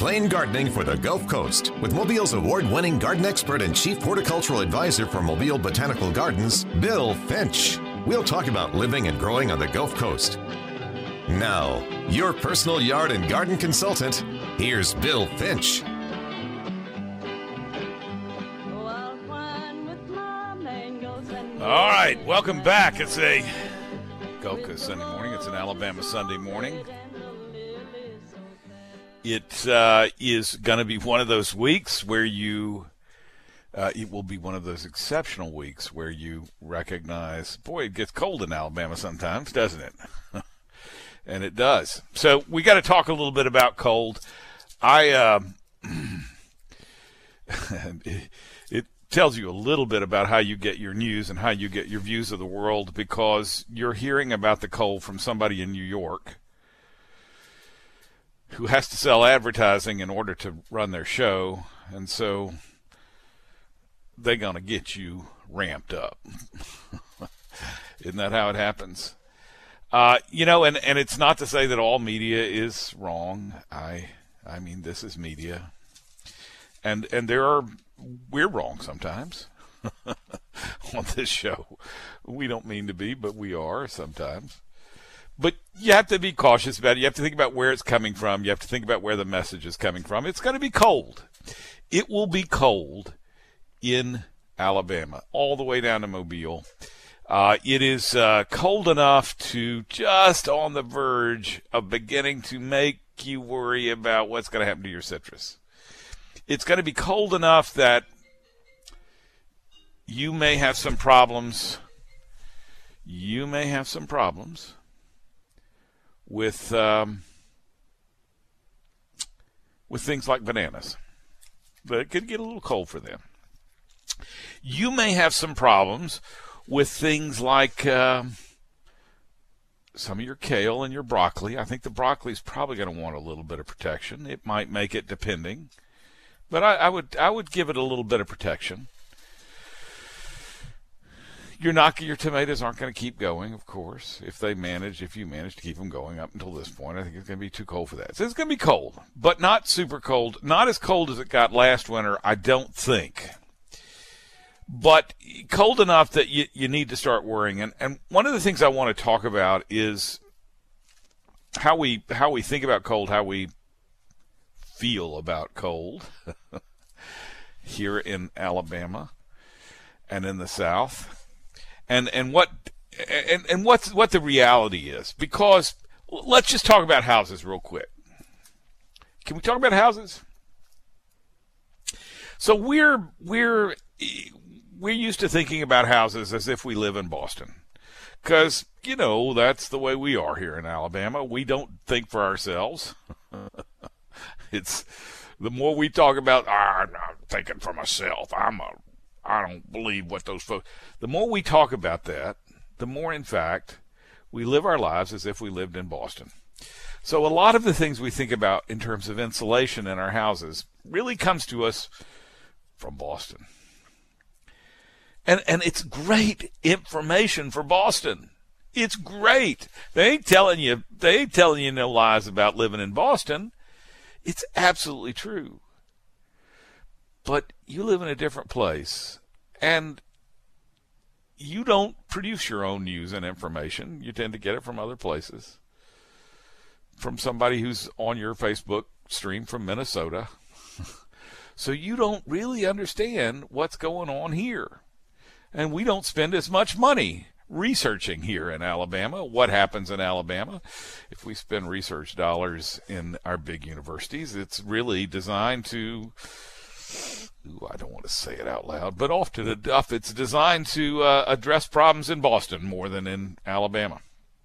Plain Gardening for the Gulf Coast with Mobile's award-winning garden expert and chief horticultural advisor for Mobile Botanical Gardens, Bill Finch. We'll talk about living and growing on the Gulf Coast. Now, your personal yard and garden consultant, here's Bill Finch. All right, welcome back. It's a Gulf Coast Sunday morning. It's an Alabama Sunday morning. It is going to be one of those weeks where it will be one of those exceptional weeks where you recognize, boy, it gets cold in Alabama sometimes, doesn't it? And it does. So we got to talk a little bit about cold. It tells you a little bit about how you get your news and how you get your views of the world, because you're hearing about the cold from somebody in New York who has to sell advertising in order to run their show, and so they're going to get you ramped up. Isn't that how it happens? And it's not to say that all media is wrong. I mean, this is media. And we're wrong sometimes on this show. We don't mean to be, but we are sometimes. But you have to be cautious about it. You have to think about where it's coming from. You have to think about where the message is coming from. It's going to be cold. It will be cold in Alabama, all the way down to Mobile. It is cold enough to just on the verge of beginning to make you worry about what's going to happen to your citrus. It's going to be cold enough that you may have some problems. You may have some problems with things like bananas. But it could get a little cold for them. You may have some problems with things like some of your kale and your broccoli. I think the broccoli is probably going to want a little bit of protection. It might make it, depending. But I would give it a little bit of protection. Your tomatoes aren't going to keep going, of course, if you manage to keep them going up until this point. I think it's going to be too cold for that. So it's going to be cold, but not super cold. Not as cold as it got last winter, I don't think. But cold enough that you need to start worrying. And one of the things I want to talk about is how we think about cold, how we feel about cold here in Alabama and in the South. And what the reality is, because let's just talk about houses real quick. Can we talk about houses? So we're used to thinking about houses as if we live in Boston, because that's the way we are here in Alabama. We don't think for ourselves. It's the more we talk about, I'm not thinking for myself. I don't believe what those folks. The more we talk about that, the more, in fact, we live our lives as if we lived in Boston. So a lot of the things we think about in terms of insulation in our houses really comes to us from Boston. And it's great information for Boston. It's great. They ain't telling you no lies about living in Boston. It's absolutely true. But you live in a different place, and you don't produce your own news and information. You tend to get it from other places, from somebody who's on your Facebook stream from Minnesota. So you don't really understand what's going on here. And we don't spend as much money researching here in Alabama, what happens in Alabama. If we spend research dollars in our big universities, it's really designed to, I don't want to say it out loud, but often enough it's designed to address problems in Boston more than in Alabama.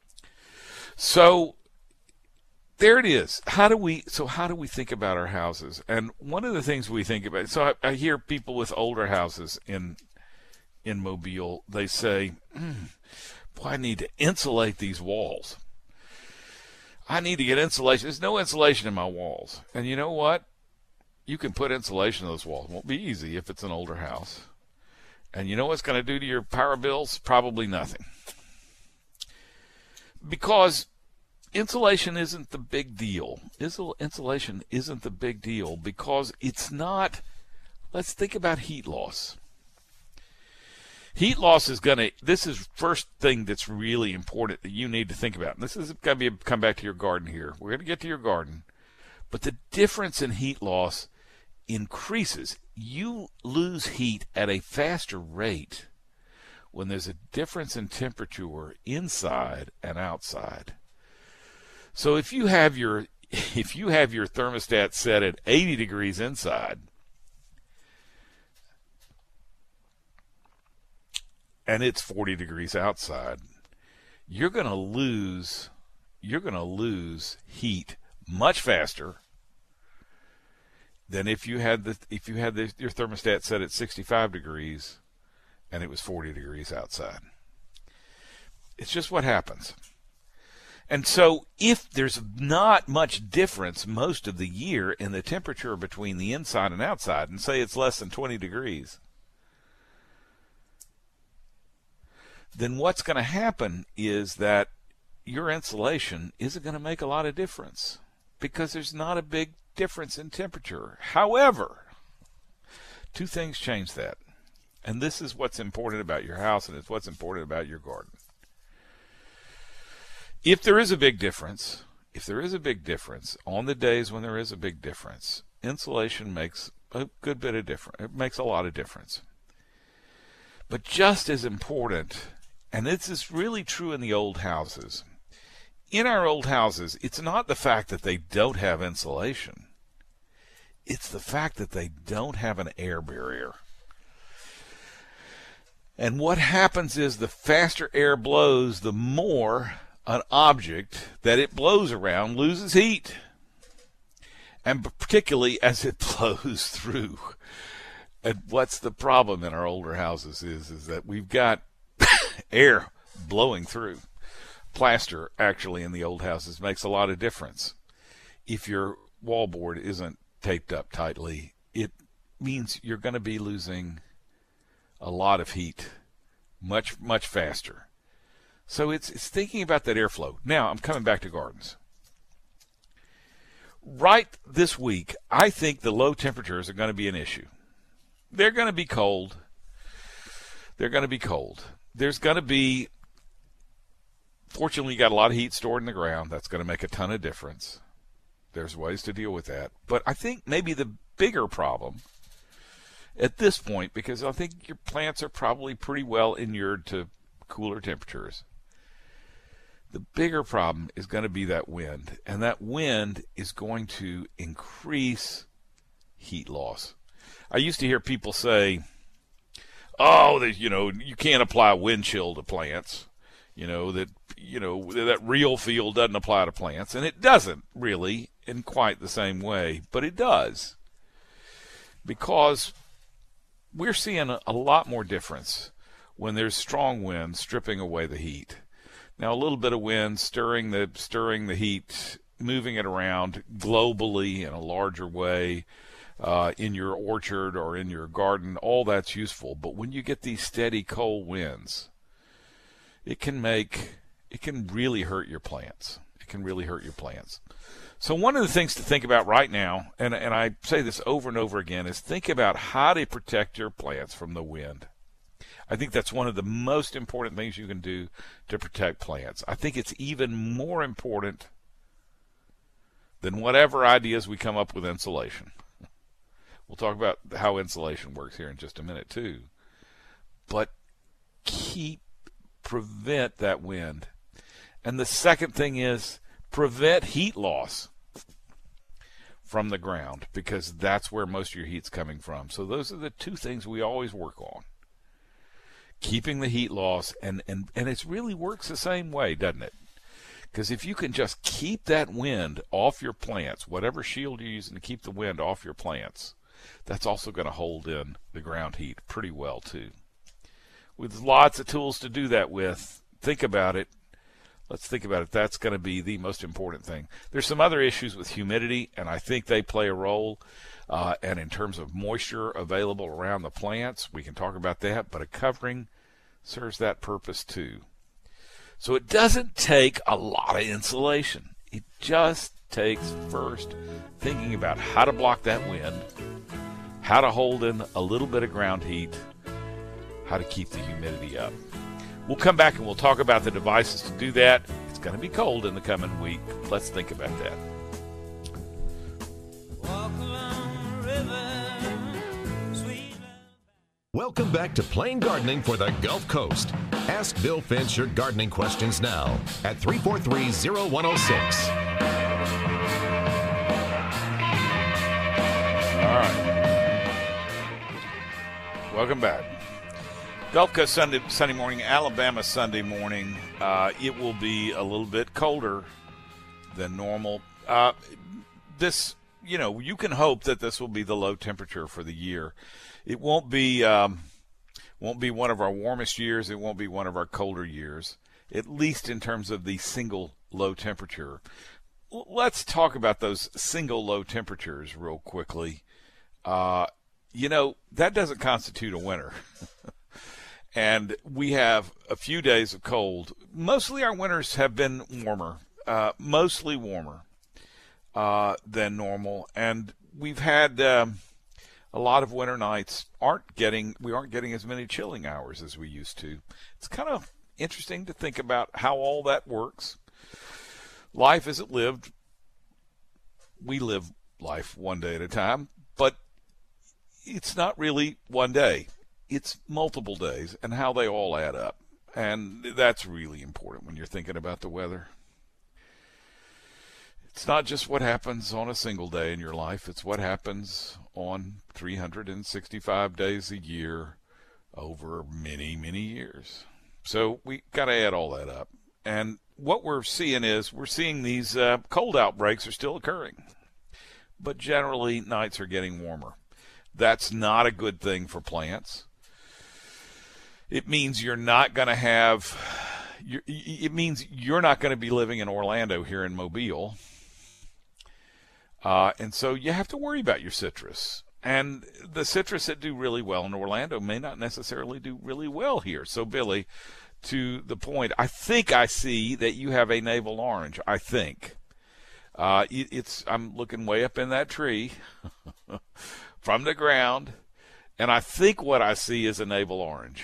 So there it is. How do we think about our houses? And one of the things we think about, so I hear people with older houses in Mobile, they say, boy, I need to insulate these walls. I need to get insulation. There's no insulation in my walls. And you know what? You can put insulation in those walls. It won't be easy if it's an older house. And you know what it's going to do to your power bills? Probably nothing. Because insulation isn't the big deal. Insulation isn't the big deal because it's not. Let's think about heat loss. Heat loss is going to, this is first thing that's really important that you need to think about. And this is going to be come back to your garden here. We're going to get to your garden. But the difference in heat loss increases. You lose heat at a faster rate when there's a difference in temperature inside and outside. So if you have your thermostat set at 80 degrees inside, and it's 40 degrees outside, you're going to lose heat much faster than if you had your thermostat set at 65 degrees and it was 40 degrees outside. It's just what happens. And so if there's not much difference most of the year in the temperature between the inside and outside, and say it's less than 20 degrees, then what's going to happen is that your insulation isn't going to make a lot of difference because there's not a big difference in temperature. However, two things change that. And this is what's important about your house, and it's what's important about your garden. If there is a big difference, on the days when there is a big difference, insulation makes a good bit of difference. It makes a lot of difference. But just as important, and this is really true in the old houses. In our old houses, it's not the fact that they don't have insulation. It's the fact that they don't have an air barrier. And what happens is the faster air blows, the more an object that it blows around loses heat. And particularly as it blows through. And what's the problem in our older houses is that we've got air blowing through. Plaster, actually, in the old houses makes a lot of difference. If your wallboard isn't taped up tightly, it means you're going to be losing a lot of heat much, much faster. So it's thinking about that airflow. Now, I'm coming back to gardens. Right this week, I think the low temperatures are going to be an issue. They're going to be cold. There's going to be, fortunately, you got a lot of heat stored in the ground. That's going to make a ton of difference. There's ways to deal with that. But I think maybe the bigger problem at this point, because I think your plants are probably pretty well inured to cooler temperatures, the bigger problem is going to be that wind. And that wind is going to increase heat loss. I used to hear people say, oh, you can't apply wind chill to plants. That real feel doesn't apply to plants. And it doesn't really in quite the same way, but it does. Because we're seeing a lot more difference when there's strong wind stripping away the heat. Now, a little bit of wind stirring the heat, moving it around globally in a larger way, in your orchard or in your garden, all that's useful. But when you get these steady cold winds, it can really hurt your plants. So one of the things to think about right now, and I say this over and over again, is think about how to protect your plants from the wind. I think that's one of the most important things you can do to protect plants. I think it's even more important than whatever ideas we come up with insulation. We'll talk about how insulation works here in just a minute too. But prevent that wind. And the second thing is prevent heat loss from the ground, because that's where most of your heat's coming from. So those are the two things we always work on. Keeping the heat loss, and it really works the same way, doesn't it? Because if you can just keep that wind off your plants, whatever shield you're using to keep the wind off your plants, that's also going to hold in the ground heat pretty well too. With lots of tools to do that with, think about it. Let's think about it. That's going to be the most important thing. There's some other issues with humidity, and I think they play a role. And in terms of moisture available around the plants, we can talk about that, but a covering serves that purpose too. So it doesn't take a lot of insulation. It just takes first thinking about how to block that wind, how to hold in a little bit of ground heat, how to keep the humidity up. We'll come back and we'll talk about the devices to do that. It's going to be cold in the coming week. Let's think about that. Welcome back to Plain Gardening for the Gulf Coast. Ask Bill Finch your gardening questions now at 343-0106. All right. Welcome back. Gulf Coast Sunday morning, Alabama Sunday morning. It will be a little bit colder than normal. You can hope that this will be the low temperature for the year. It won't be one of our warmest years. It won't be one of our colder years, at least in terms of the single low temperature. Let's talk about those single low temperatures real quickly. That doesn't constitute a winter. And we have a few days of cold. Mostly our winters have been warmer, mostly warmer than normal. And we've had a lot of winter nights we aren't getting as many chilling hours as we used to. It's kind of interesting to think about how all that works. Life as it lived, we live life one day at a time, but it's not really one day. It's multiple days and how they all add up. And that's really important when you're thinking about the weather. It's not just what happens on a single day in your life. It's what happens on 365 days a year over many, many years. So we got to add all that up. And what we're seeing these cold outbreaks are still occurring. But generally, nights are getting warmer. That's not a good thing for plants. It means you're not going to be living in Orlando here in Mobile. And so you have to worry about your citrus. And the citrus that do really well in Orlando may not necessarily do really well here. So, Billy, to the point, I think I see that you have a navel orange. I think. I'm looking way up in that tree from the ground, and I think what I see is a navel orange.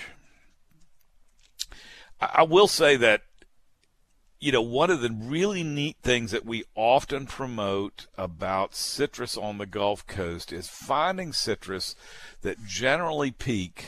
I will say that, one of the really neat things that we often promote about citrus on the Gulf Coast is finding citrus that generally peak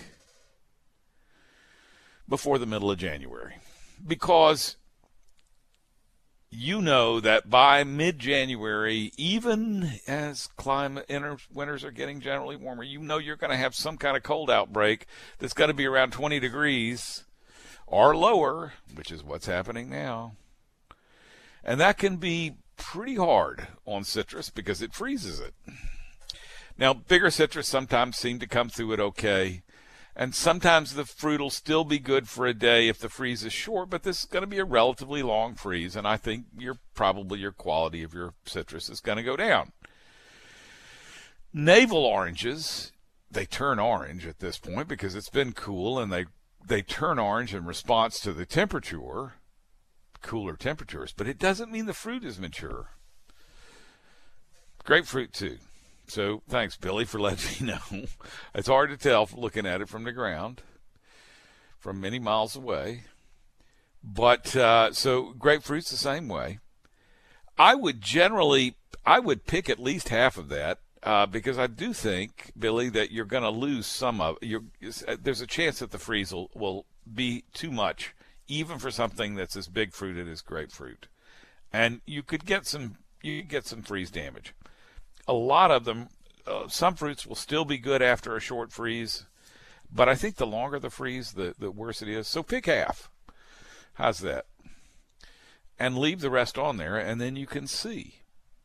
before the middle of January. Because you know that by mid-January, even as winters are getting generally warmer, you're going to have some kind of cold outbreak that's going to be around 20 degrees or lower, which is what's happening now. And that can be pretty hard on citrus because it freezes it. Now, bigger citrus sometimes seem to come through it okay. And sometimes the fruit will still be good for a day if the freeze is short, but this is going to be a relatively long freeze, and I think your quality of your citrus is going to go down. Navel oranges, they turn orange at this point because it's been cool, and they turn orange in response to the cooler temperatures, but it doesn't mean the fruit is mature. Grapefruit too. So thanks, Billy, for letting me know. It's hard to tell looking at it from the ground, from many miles away. But so grapefruit's the same way. I would pick at least half of that because I do think, Billy, that you're going to lose some of. There's a chance that the freeze will be too much, even for something that's as big fruited as grapefruit, and you could get some freeze damage. A lot of them, some fruits will still be good after a short freeze, but I think the longer the freeze, the worse it is. So pick half. How's that? And leave the rest on there, and then you can see.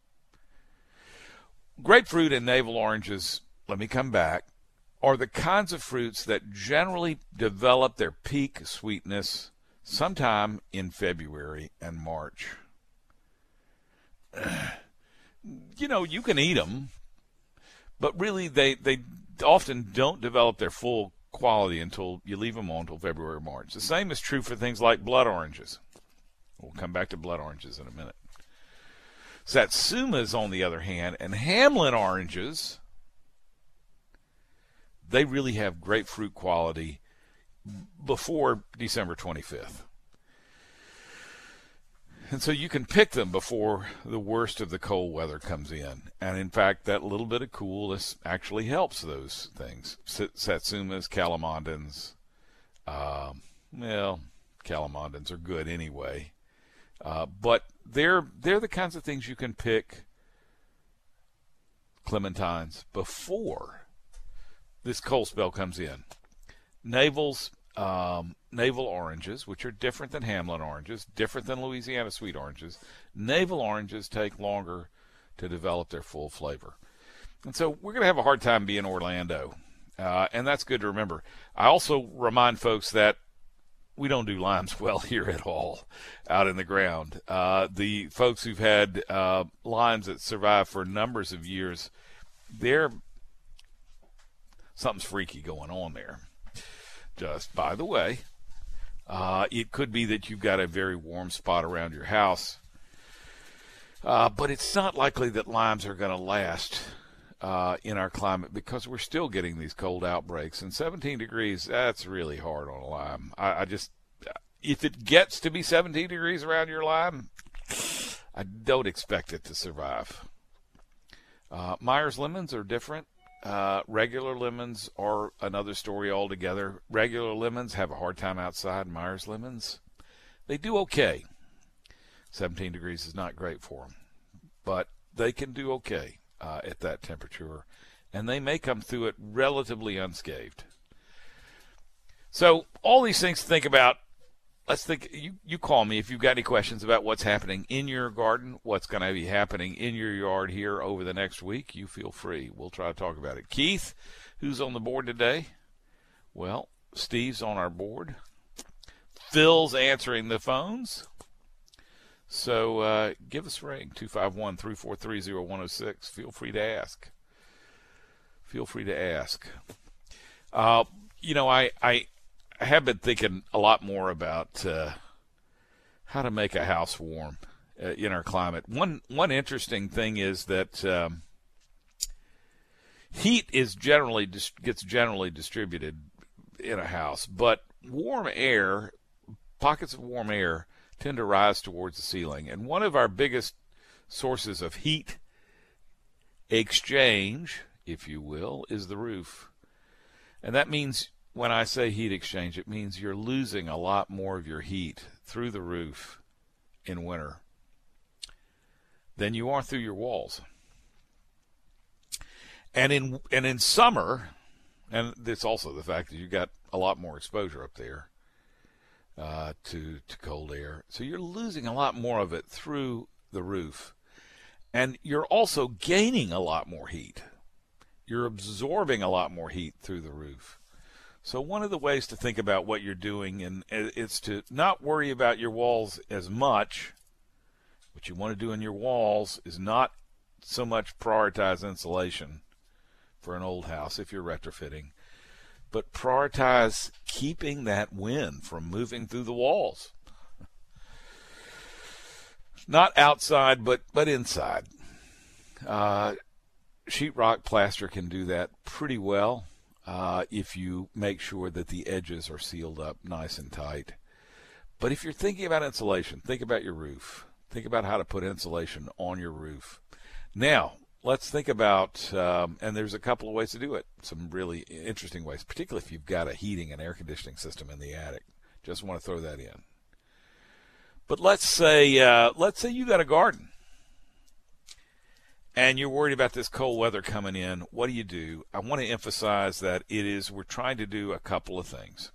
Grapefruit and navel oranges, let me come back, are the kinds of fruits that generally develop their peak sweetness sometime in February and March. You can eat them, but really they often don't develop their full quality until you leave them on until February or March. The same is true for things like blood oranges. We'll come back to blood oranges in a minute. Satsumas, on the other hand, and Hamlin oranges, they really have great fruit quality before December 25th. And so you can pick them before the worst of the cold weather comes in. And in fact, that little bit of coolness actually helps those things. Satsumas, calamondins, calamondins are good anyway. But they're the kinds of things you can pick, clementines, before this cold spell comes in. Navel oranges, which are different than Hamlin oranges, different than Louisiana sweet oranges. Navel oranges take longer to develop their full flavor. And so we're going to have a hard time being Orlando, and that's good to remember. I also remind folks that we don't do limes well here at all out in the ground. The folks who've had limes that survive for numbers of years, something's freaky going on there. Just by the way, it could be that you've got a very warm spot around your house, but it's not likely that limes are going to last in our climate because we're still getting these cold outbreaks. And 17 degrees, that's really hard on a lime. If it gets to be 17 degrees around your lime, I don't expect it to survive. Myers lemons are different. Regular lemons are another story altogether. Regular lemons have a hard time outside. Myers lemons, they do okay. 17 degrees is not great for them, but they can do okay at that temperature, and they may come through it relatively unscathed. So all these things to think about. Let's think. You call me if you've got any questions about what's happening in your garden, what's going to be happening in your yard here over the next week. You feel free. We'll try to talk about it. Keith, who's on the board today? Well, Steve's on our board. Phil's answering the phones. So give us a ring, 251-343-0106. Feel free to ask. I have been thinking a lot more about how to make a house warm in our climate. One interesting thing is that heat is gets generally distributed in a house, but pockets of warm air tend to rise towards the ceiling. And one of our biggest sources of heat exchange, if you will, is the roof. And that means, when I say heat exchange, it means you're losing a lot more of your heat through the roof in winter than you are through your walls. And in summer, and it's also the fact that you've got a lot more exposure up there to cold air. So you're losing a lot more of it through the roof. And you're also gaining a lot more heat. You're absorbing a lot more heat through the roof. So one of the ways to think about what you're doing is to not worry about your walls as much. What you want to do in your walls is not so much prioritize insulation for an old house if you're retrofitting, but prioritize keeping that wind from moving through the walls. Not outside, but inside. Sheetrock plaster can do that pretty well. If you make sure that the edges are sealed up nice and tight. But if you're thinking about insulation, think about your roof. Think about how to put insulation on your roof. Now, let's think about, and there's a couple of ways to do it, some really interesting ways, particularly if you've got a heating and air conditioning system in the attic. Just want to throw that in. But let's say you got a garden. And you're worried about this cold weather coming in. What do? I want to emphasize that we're trying to do a couple of things.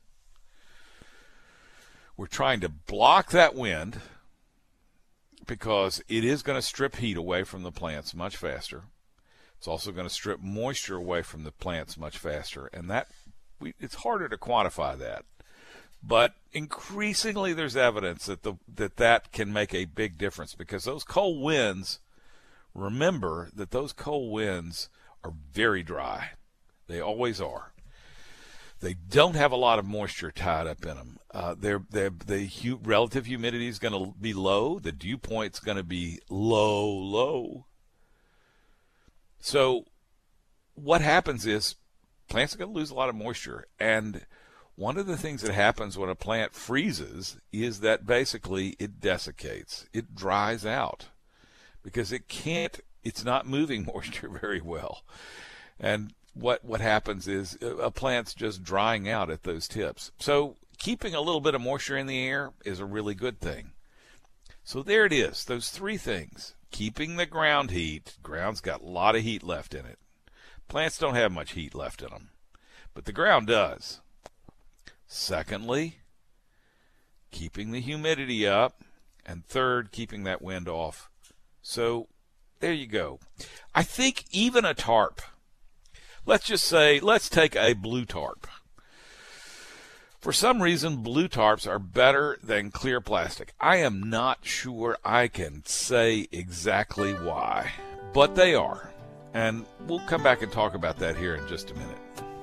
We're trying to block that wind because it is going to strip heat away from the plants much faster. It's also going to strip moisture away from the plants much faster. And it's harder to quantify that. But increasingly there's evidence that can make a big difference because those cold winds, remember that those cold winds are very dry. They always are. They don't have a lot of moisture tied up in them. Relative humidity is going to be low. The dew point's going to be low. So what happens is plants are going to lose a lot of moisture. And one of the things that happens when a plant freezes is that basically it desiccates. It dries out because it's not moving moisture very well. And what happens is a plant's just drying out at those tips. So keeping a little bit of moisture in the air is a really good thing. So there it is, those three things. Keeping the ground heat. Ground's got a lot of heat left in it. Plants don't have much heat left in them, but the ground does. Secondly, keeping the humidity up. And third, keeping that wind off. So there you go. I think even a tarp, let's take a blue tarp. For some reason, blue tarps are better than clear plastic. I am not sure I can say exactly why, but they are. And we'll come back and talk about that here in just a minute.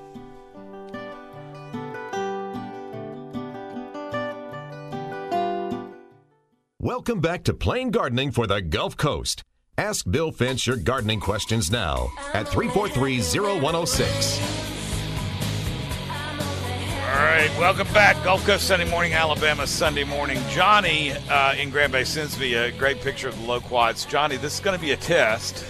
Welcome back to Plain Gardening for the Gulf Coast. Ask Bill Finch your gardening questions now at 343-0106. All right, welcome back. Gulf Coast Sunday Morning, Alabama Sunday Morning. Johnny in Grand Bay sends me a great picture of the loquats. Johnny, this is going to be a test.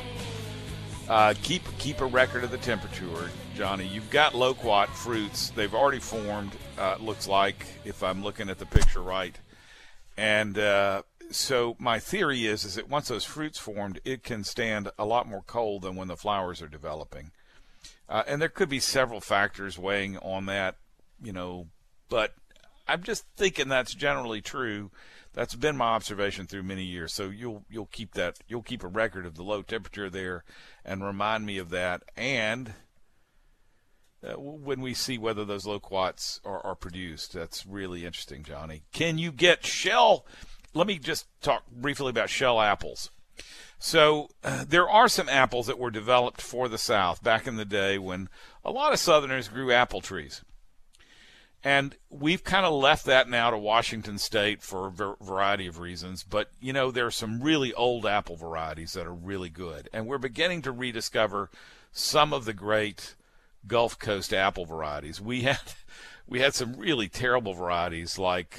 Keep a record of the temperature. Johnny, you've got loquat fruits. They've already formed, it looks like, if I'm looking at the picture right. And so my theory is that once those fruits formed, it can stand a lot more cold than when the flowers are developing. And there could be several factors weighing on that, but I'm just thinking that's generally true. That's been my observation through many years. So you'll keep a record of the low temperature there and remind me of that. And when we see whether those loquats are produced, that's really interesting, Johnny. Can you get shell? Let me just talk briefly about shell apples. So there are some apples that were developed for the South back in the day when a lot of Southerners grew apple trees. And we've kind of left that now to Washington State for a variety of reasons. But, there are some really old apple varieties that are really good. And we're beginning to rediscover some of the great Gulf Coast apple varieties. We had some really terrible varieties like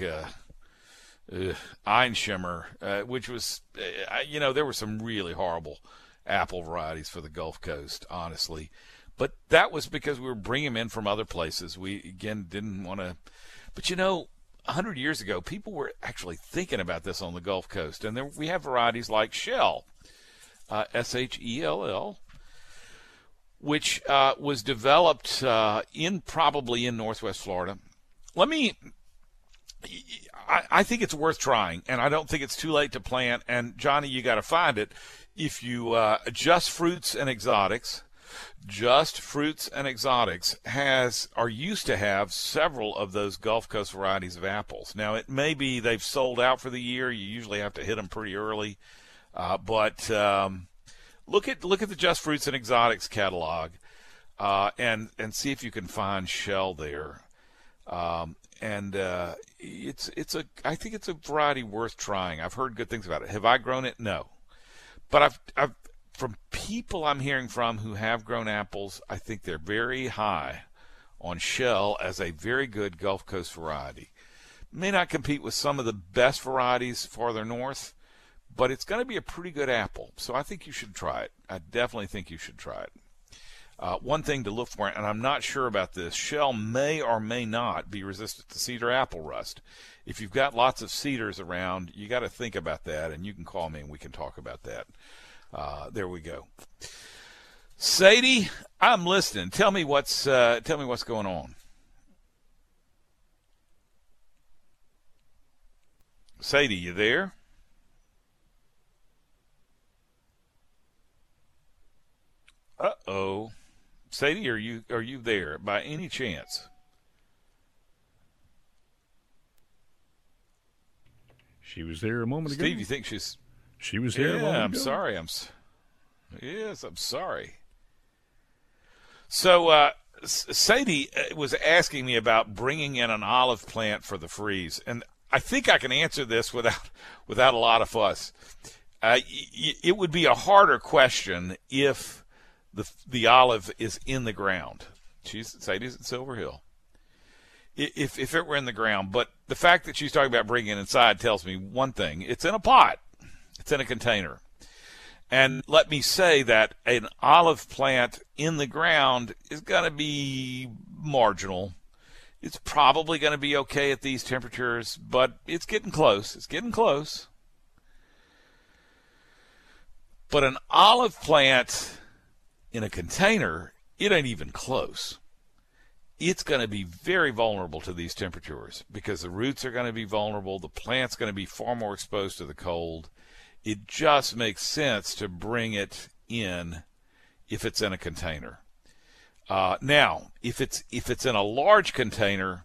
Einshimmer, which was, there were some really horrible apple varieties for the Gulf Coast, honestly. But that was because we were bringing them in from other places. We, again, didn't want to. But, 100 years ago, people were actually thinking about this on the Gulf Coast. And we have varieties like Shell, Shell, which was developed probably in Northwest Florida. I think it's worth trying, and I don't think it's too late to plant. And, Johnny, you got to find it. If you Just Fruits and Exotics are used to have several of those Gulf Coast varieties of apples. Now, it may be they've sold out for the year. You usually have to hit them pretty early. But look at the Just Fruits and Exotics catalog and see if you can find Shell there. I think it's a variety worth trying. I've heard good things about it. Have I grown it? No. But I've from people I'm hearing from who have grown apples, I think they're very high on Shell as a very good Gulf Coast variety. May not compete with some of the best varieties farther north, but it's going to be a pretty good apple. So I think you should try it. I definitely think you should try it. One thing to look for, and I'm not sure about this, Shell may or may not be resistant to cedar apple rust. If you've got lots of cedars around, you got to think about that, and you can call me and we can talk about that. There we go. Sadie, I'm listening. Tell me what's going on. Sadie, you there? Uh-oh. Sadie, are you there by any chance? She was there a moment ago. Steve, you think she was here a moment ago? I'm sorry. I'm sorry. So Sadie was asking me about bringing in an olive plant for the freeze, and I think I can answer this without a lot of fuss. It would be a harder question if the olive is in the ground. Sadie's at Silver Hill. If it were in the ground, but the fact that she's talking about bringing it inside tells me one thing: it's in a pot, it's in a container. And let me say that an olive plant in the ground is going to be marginal. It's probably going to be okay at these temperatures, but it's getting close. It's getting close. But an olive plant in a container, it ain't even close. It's going to be very vulnerable to these temperatures because the roots are going to be vulnerable. The plant's going to be far more exposed to the cold. It just makes sense to bring it in if it's in a container. Now, if it's in a large container,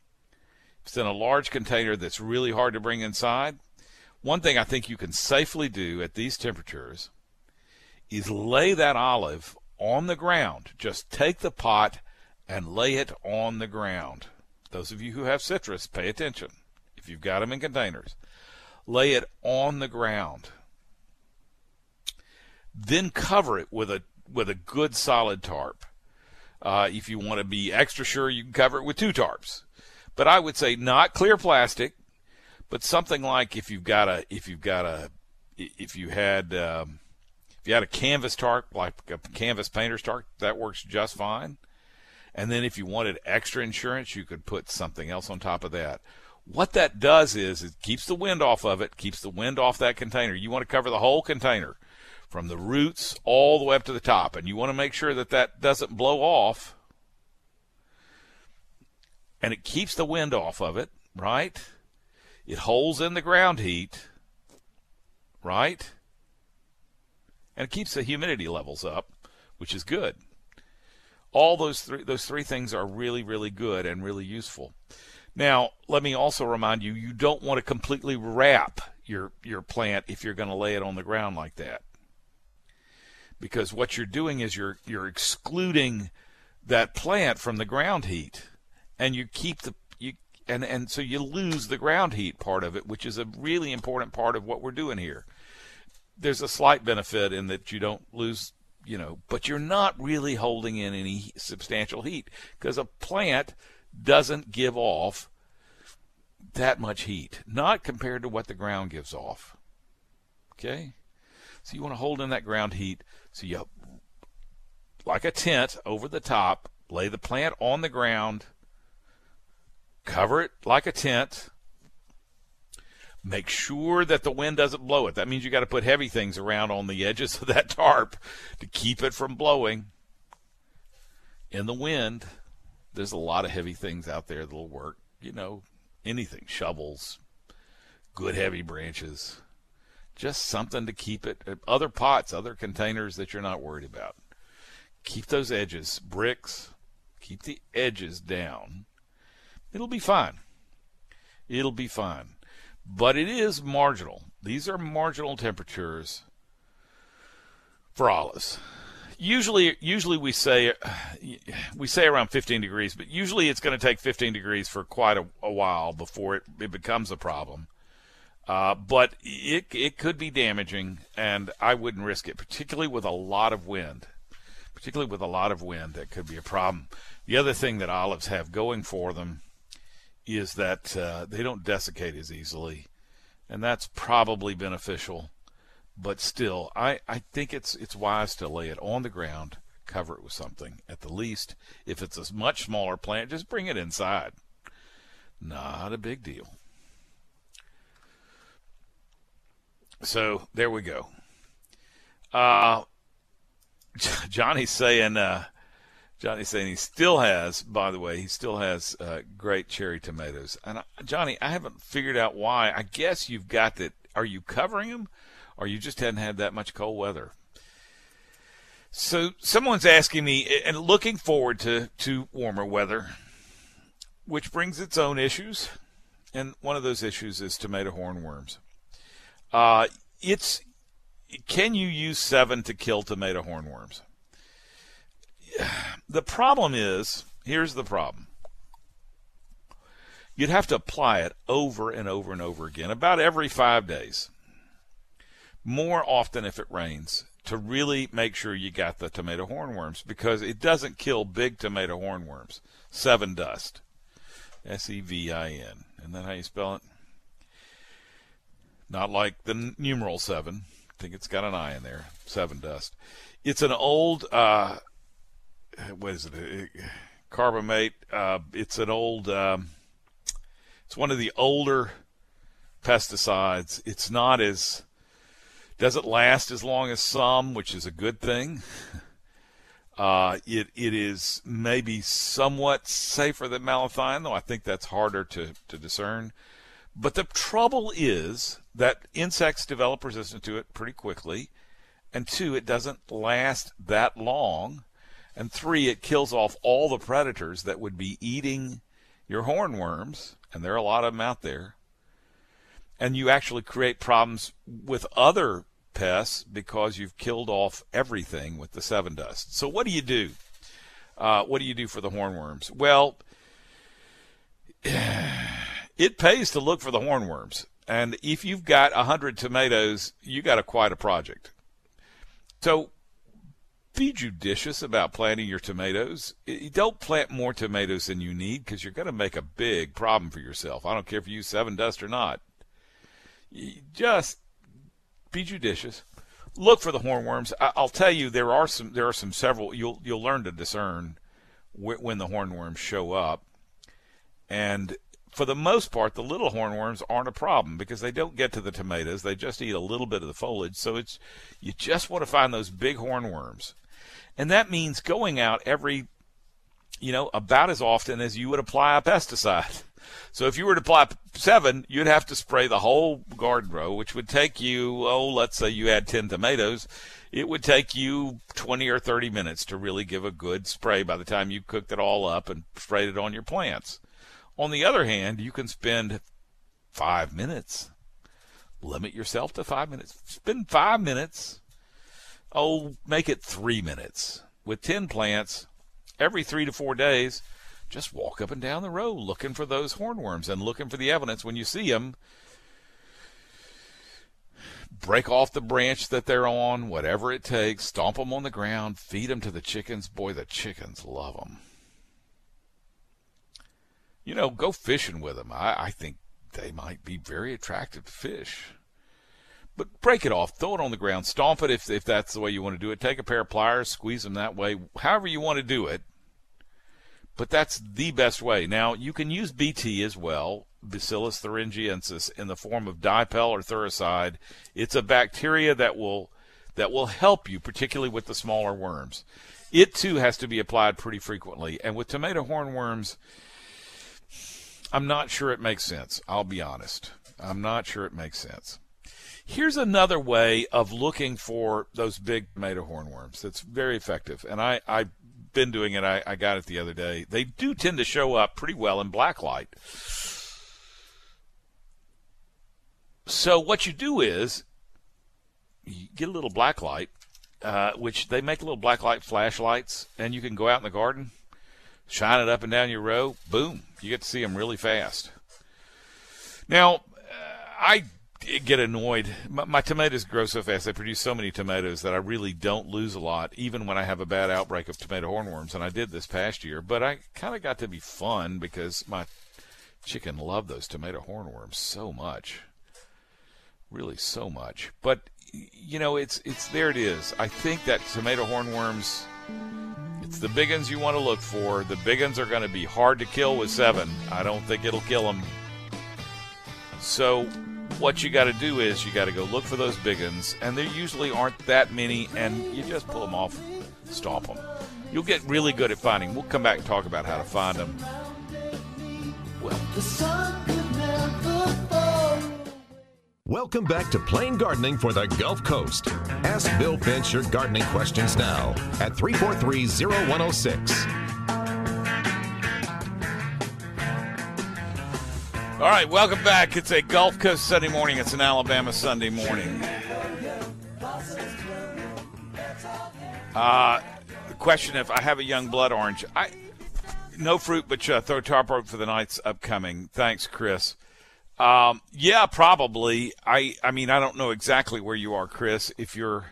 that's really hard to bring inside, one thing I think you can safely do at these temperatures is lay that olive on the ground. Just take the pot and lay it on the ground. Those of you who have citrus, pay attention. If you've got them in containers, lay it on the ground. Then cover it with a good solid tarp. If you want to be extra sure, you can cover it with 2 tarps. But I would say not clear plastic, but something like if you had a canvas tarp, like a canvas painter's tarp, that works just fine. And then if you wanted extra insurance, you could put something else on top of that. What that does is it keeps the wind off of it, keeps the wind off that container. You want to cover the whole container from the roots all the way up to the top, and you want to make sure that doesn't blow off. And it keeps the wind off of it, right? It holds in the ground heat, right? And it keeps the humidity levels up, which is good. All those three things are really, really good and really useful. Now, let me also remind you, you don't want to completely wrap your plant if you're going to lay it on the ground like that. Because what you're doing is you're excluding that plant from the ground heat, and you keep and so you lose the ground heat part of it, which is a really important part of what we're doing here. There's a slight benefit in that you don't lose, but you're not really holding in any substantial heat because a plant doesn't give off that much heat, not compared to what the ground gives off. Okay? So you want to hold in that ground heat. So you, like a tent over the top, lay the plant on the ground, cover it like a tent. Make sure that the wind doesn't blow it. That means you got to put heavy things around on the edges of that tarp to keep it from blowing. In the wind, there's a lot of heavy things out there that'll work. Anything, shovels, good heavy branches, just something to keep it. Other pots, other containers that you're not worried about. Keep those edges, bricks, keep the edges down. It'll be fine. It'll be fine. But it is marginal. These are marginal temperatures for olives. Usually we say around 15 degrees, but usually it's going to take 15 degrees for quite a while before it becomes a problem. But it could be damaging, and I wouldn't risk it, particularly with a lot of wind. That could be a problem. The other thing that olives have going for them is that they don't desiccate as easily, and that's probably beneficial. But still, I think it's wise to lay it on the ground, cover it with something. At the least, if it's a much smaller plant, just bring it inside. Not a big deal. So there we go. Johnny's saying he still has, by the way, great cherry tomatoes. And Johnny, I haven't figured out why. I guess you've got that. Are you covering them, or you just hadn't had that much cold weather? So someone's asking me, and looking forward to warmer weather, which brings its own issues. And one of those issues is tomato hornworms. Can you use 7 to kill tomato hornworms? the problem is, here's the problem. You'd have to apply it over and over and over again, about every 5 days. More often if it rains, to really make sure you got the tomato hornworms, because it doesn't kill big tomato hornworms. Sevin dust. S-E-V-I-N. Isn't that how you spell it? Not like the numeral 7. I think it's got an I in there. Sevin dust. It's an old, what is it? Carbamate. It's an old, it's one of the older pesticides. It's not as, doesn't last as long as some, which is a good thing. It is maybe somewhat safer than malathion, though I think that's harder to discern. But the trouble is that insects develop resistance to it pretty quickly. And 2, it doesn't last that long. And 3, it kills off all the predators that would be eating your hornworms. And there are a lot of them out there. And you actually create problems with other pests because you've killed off everything with the Sevin dust. So what do you do? What do you do for the hornworms? Well, it pays to look for the hornworms. And if you've got 100 tomatoes, you got quite a project. So be judicious about planting your tomatoes. You don't plant more tomatoes than you need, because you're going to make a big problem for yourself. I don't care if you use Sevin dust or not. You just be judicious. Look for the hornworms. I'll tell you, there are several. You'll learn to discern when the hornworms show up. And for the most part, the little hornworms aren't a problem because they don't get to the tomatoes. They just eat a little bit of the foliage. So you just want to find those big hornworms. And that means going out every, about as often as you would apply a pesticide. So if you were to apply 7, you'd have to spray the whole garden row, which would take you, let's say you had 10 tomatoes. It would take you 20 or 30 minutes to really give a good spray by the time you cooked it all up and sprayed it on your plants. On the other hand, you can spend 5 minutes. Limit yourself to 5 minutes. Spend 5 minutes. Make it 3 minutes. With 10 plants, every 3 to 4 days, just walk up and down the row looking for those hornworms and looking for the evidence. When you see them, break off the branch that they're on, whatever it takes, stomp them on the ground, feed them to the chickens. Boy, the chickens love them. Go fishing with them. I think they might be very attractive to fish. But break it off. Throw it on the ground. Stomp it if that's the way you want to do it. Take a pair of pliers. Squeeze them that way. However you want to do it. But that's the best way. Now, you can use BT as well, Bacillus thuringiensis, in the form of dipel or thuricide. It's a bacteria that will help you, particularly with the smaller worms. It, too, has to be applied pretty frequently. And with tomato hornworms, I'm not sure it makes sense. I'll be honest. I'm not sure it makes sense. Here's another way of looking for those big tomato hornworms that's very effective. And I've been doing it. I got it the other day. They do tend to show up pretty well in black light. So what you do is you get a little black light, which they make little black light flashlights, and you can go out in the garden, shine it up and down your row, boom, you get to see them really fast. Now, I get annoyed. My tomatoes grow so fast. They produce so many tomatoes that I really don't lose a lot, even when I have a bad outbreak of tomato hornworms, and I did this past year. But I kind of got to be fun because my chicken loved those tomato hornworms so much. Really so much. But, it's there it is. I think that tomato hornworms, it's the big ones you want to look for. The big ones are going to be hard to kill with 7. I don't think it'll kill them. So what you got to do is you got to go look for those big ones, and there usually aren't that many, and you just pull them off, stomp them. You'll get really good at finding. We'll come back and talk about how to find them. Well, the sun could never fall. Welcome back to Plain Gardening for the Gulf Coast. Ask Bill Finch your gardening questions now at 343-0106. All right, welcome back. It's a Gulf Coast Sunday morning. It's an Alabama Sunday morning. question if I have a young blood orange. No fruit, but throw tarp over for the night's upcoming. Thanks, Chris. Yeah, probably. I mean, I don't know exactly where you are, Chris. If you're,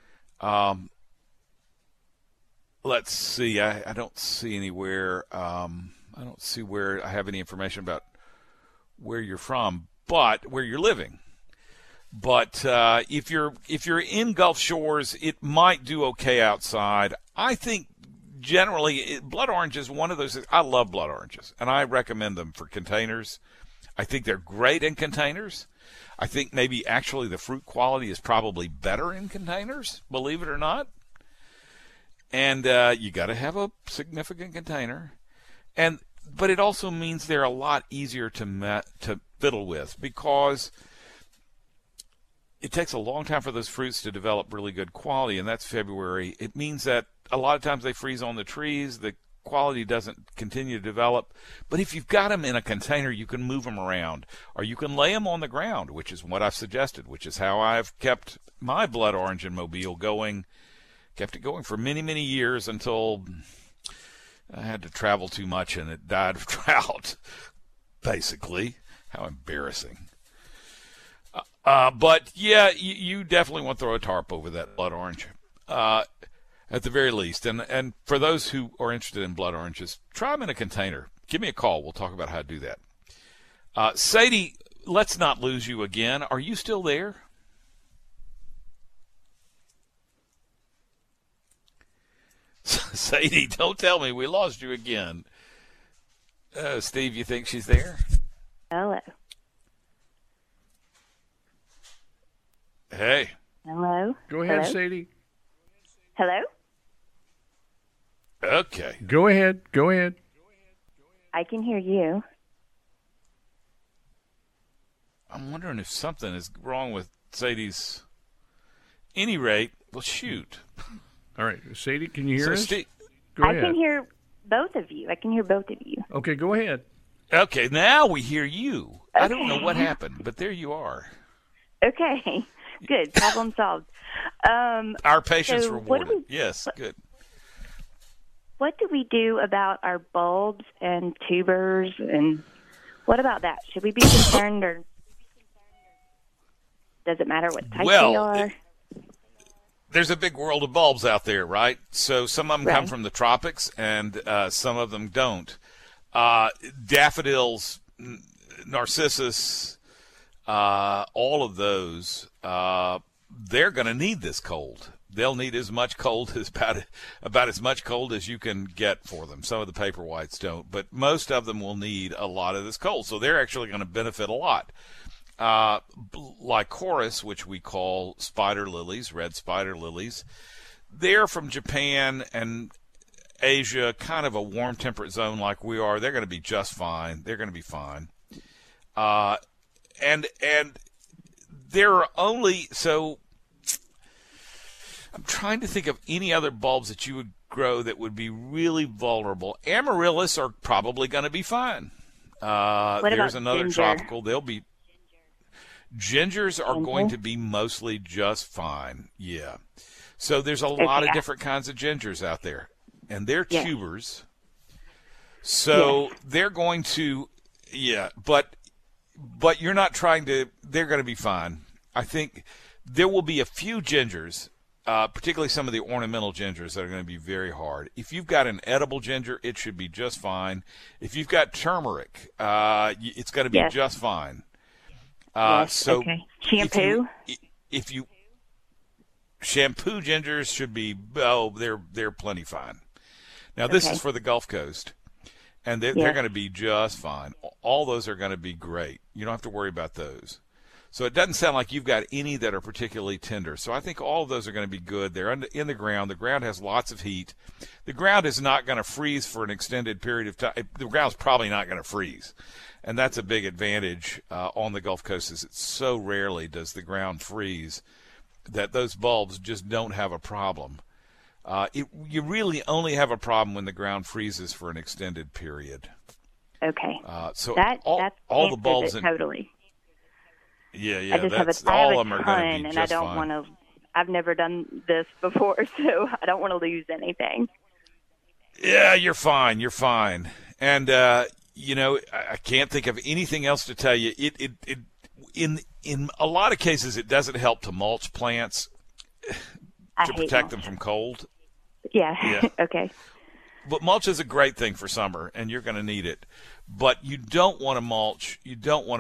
let's see. I don't see anywhere. I don't see where I have any information about where you're from, but where you're living. But if you're in Gulf Shores, it might do okay outside. I think generally blood orange is one of those. I love blood oranges, and I recommend them for containers. I think they're great in containers. I think maybe actually the fruit quality is probably better in containers, believe it or not. And you got to have a significant container, but it also means they're a lot easier to fiddle with because it takes a long time for those fruits to develop really good quality, and that's February. It means that a lot of times they freeze on the trees. The quality doesn't continue to develop. But if you've got them in a container, you can move them around, or you can lay them on the ground, which is what I've suggested, which is how I've kept my blood orange in Mobile going. Kept it going for many, many years until I had to travel too much and it died of drought, basically. How embarrassing. But, yeah, you definitely want to throw a tarp over that blood orange at the very least. And for those who are interested in blood oranges, try them in a container. Give me a call. We'll talk about how to do that. Sadie, let's not lose you again. Are you still there? Sadie, don't tell me we lost you again. Steve, you think she's there? Hello. Hey. Hello. Go ahead, Hello? Sadie. Hello? Okay. Go ahead. Go ahead. I can hear you. I'm wondering if something is wrong with Sadie's. Any rate, well, shoot. All right. Sadie, can you hear us? Go I ahead. can hear both of you. I can hear both of you. Okay, go ahead. Okay, now we hear you. I don't know what happened, but there you are. Okay. Good. Problem solved. Our patience so rewarded. Yes, good. What do we do about our bulbs and tubers, and what about that? Should we be concerned, or does it matter what type they are? There's a big world of bulbs out there, right? So some of them come Right. from the tropics, and some of them don't. Daffodils, narcissus, all of those, they're going to need this cold. They'll need as much cold as about as much cold as you can get for them. Some of the paper whites don't, but most of them will need a lot of this cold. So they're actually going to benefit a lot. Lycoris, which we call spider lilies, red spider lilies, they're from Japan and Asia, kind of a warm temperate zone like we are. They're going to be just fine. They're going to be fine. And there are only, so I'm trying to think of any other bulbs that you would grow that would be really vulnerable. Amaryllis are probably going to be fine. There's another ginger? tropical. Gingers are going to be mostly just fine. Yeah. So there's a lot of different kinds of gingers out there, and they're tubers. So they're going to, but you're not trying to, they're going to be fine. I think there will be a few gingers, particularly some of the ornamental gingers, that are going to be very hard. If you've got an edible ginger, it should be just fine. If you've got turmeric, it's going to be just fine. So shampoo. If you shampoo gingers should be, they're plenty fine. Now this is for the Gulf Coast, and they're going to be just fine. All those are going to be great. You don't have to worry about those. So it doesn't sound like you've got any that are particularly tender. So I think all of those are going to be good. They're in the ground. The ground has lots of heat. The ground is not going to freeze for an extended period of time. The ground's probably not going to freeze. And that's a big advantage on the Gulf Coast, is it so rarely does the ground freeze that those bulbs just don't have a problem. You really only have a problem when the ground freezes for an extended period. Okay. So that's all the bulbs totally. Yeah, I just that's have all a of them are going to ton, be and just I don't fine. want to. I've never done this before, so I don't want to lose anything. Yeah, you're fine. You're fine. And, I can't think of anything else to tell you. In a lot of cases, it doesn't help to mulch plants to protect them from cold. Yeah. Okay. But mulch is a great thing for summer, and you're going to need it. But you don't want to mulch. You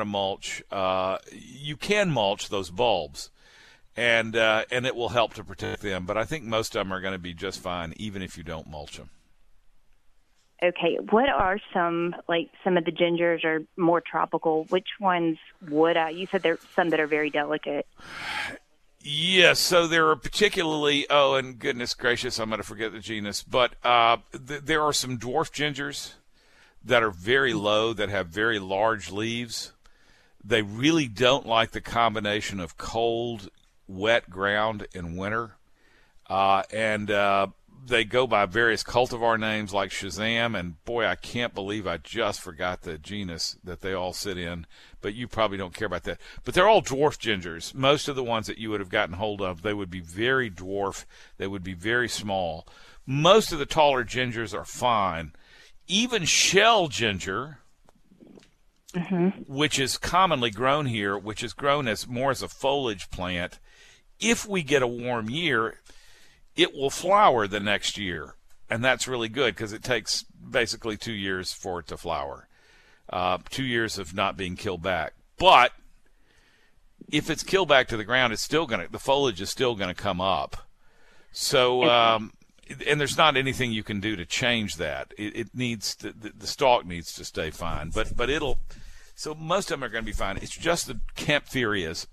can mulch those bulbs, and it will help to protect them. But I think most of them are going to be just fine, even if you don't mulch them. Okay. What are some of the gingers are more tropical? Which ones would I? You said there are some that are very delicate. Yes, so there are particularly, and goodness gracious, I'm going to forget the genus, but there are some dwarf gingers that are very low, that have very large leaves. They really don't like the combination of cold, wet ground in winter, and they go by various cultivar names like Shazam, and boy, I can't believe I just forgot the genus that they all sit in, but you probably don't care about that. But they're all dwarf gingers. Most of the ones that you would have gotten hold of, they would be very dwarf. They would be very small. Most of the taller gingers are fine. Even shell ginger, which is commonly grown here, which is grown more as a foliage plant, if we get a warm year, it will flower the next year, and that's really good because it takes basically 2 years for it to flower. 2 years of not being killed back. But if it's killed back to the ground, the foliage is still going to come up. So, and there's not anything you can do to change that. It needs the stalk needs to stay fine, but so most of them are going to be fine. It's just the Kaempferia,